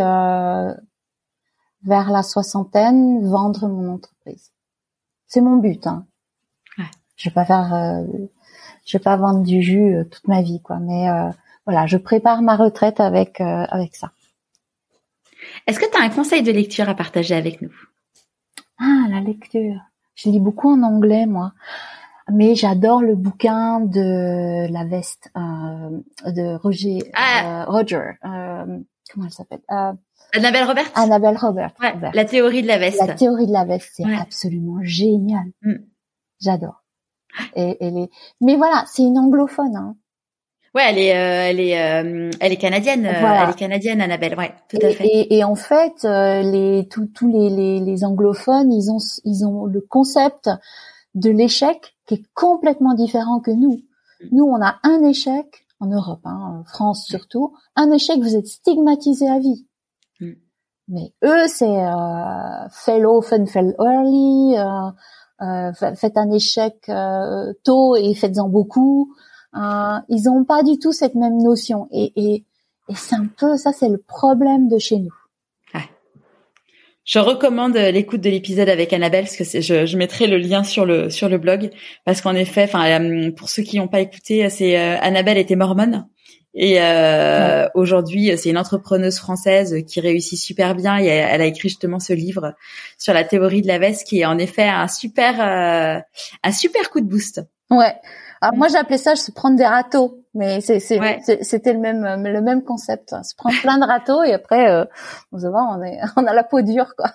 vers la soixantaine, vendre mon entreprise. C'est mon but, hein. Ouais. Je vais pas vendre du jus toute ma vie, quoi. Mais voilà, je prépare ma retraite avec ça. Est-ce que tu as un conseil de lecture à partager avec nous? Ah, la lecture. Je lis beaucoup en anglais, moi. Mais j'adore le bouquin de la veste de Roger. Comment elle s'appelle? Annabelle Roberts. Annabelle Roberts. Ouais, la théorie de la veste. La théorie de la veste, c'est absolument génial. J'adore. Mais voilà, c'est une anglophone, hein. Ouais, elle est canadienne. Voilà. Elle est canadienne, Annabelle. Ouais, tout à fait. Et en fait, tous les anglophones, ils ont le concept de l'échec qui est complètement différent que nous. Nous, on a un échec en Europe, en France surtout, un échec, vous êtes stigmatisé à vie. Mais eux, c'est fail often, fail early. Faites un échec tôt et faites-en beaucoup. Ils ont pas du tout cette même notion. Et c'est un peu ça, c'est le problème de chez nous. Je recommande l'écoute de l'épisode avec Annabelle parce que je mettrai le lien sur le blog parce qu'en effet, pour ceux qui n'ont pas écouté, c'est Annabelle était mormone et aujourd'hui c'est une entrepreneuse française qui réussit super bien et elle a écrit justement ce livre sur la théorie de la veste qui est en effet un super coup de boost. Ouais. Alors moi j'appelais ça se prendre des râteaux, mais c'était le même concept, se prendre plein de râteaux et après vous allez voir on a la peau dure quoi.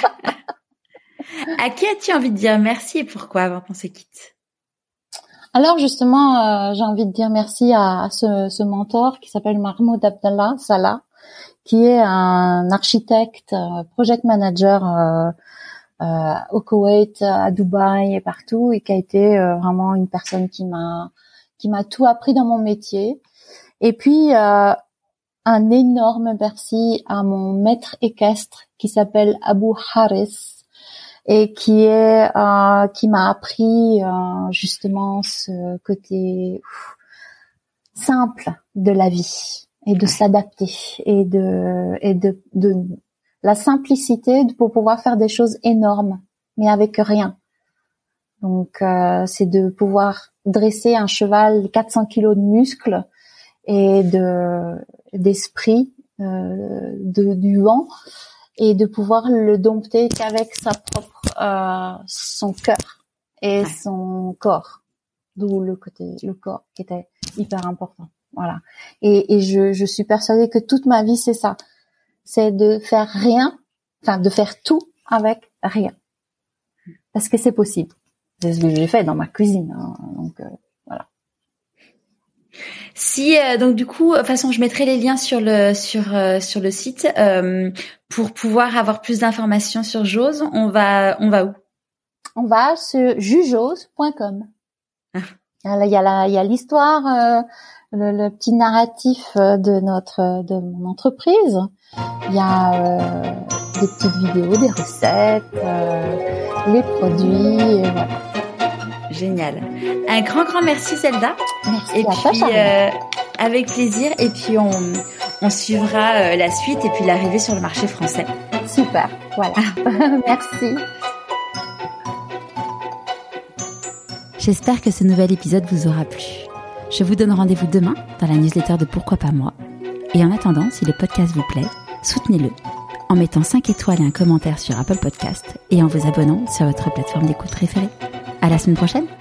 À qui as-tu envie de dire merci et pourquoi avant qu'on se quitte? Alors justement j'ai envie de dire merci à ce mentor qui s'appelle Mahmoud Abdallah Salah, qui est un architecte, project manager au Koweït, à Dubaï et partout, et qui a été vraiment une personne qui m'a tout appris dans mon métier. Et puis un énorme merci à mon maître équestre qui s'appelle Abu Haris et qui m'a appris justement ce côté simple de la vie et de s'adapter et de la simplicité pour pouvoir faire des choses énormes, mais avec rien. Donc, c'est de pouvoir dresser un cheval 400 kilos de muscles et d'esprit, du vent, et de pouvoir le dompter qu'avec son cœur et son corps. D'où le corps qui était hyper important. Voilà. Et je suis persuadée que toute ma vie, c'est ça. C'est de faire de faire tout avec rien. Parce que c'est possible. C'est ce que j'ai fait dans ma cuisine. Donc, voilà. Si donc du coup, de toute façon, je mettrai les liens sur le site pour pouvoir avoir plus d'informations sur Jose. On va où? On va sur jujose.com. Il y a l'histoire, le petit narratif de mon entreprise. Il y a des petites vidéos, des recettes, les produits, et voilà. Génial. Un grand merci Zelda. Merci et à puis toi, avec plaisir. Et puis on suivra la suite et puis l'arrivée sur le marché français. Super. Voilà. Merci. J'espère que ce nouvel épisode vous aura plu. Je vous donne rendez-vous demain dans la newsletter de Pourquoi pas moi. Et en attendant, si le podcast vous plaît, soutenez-le en mettant 5 étoiles et un commentaire sur Apple Podcast et en vous abonnant sur votre plateforme d'écoute préférée. À la semaine prochaine!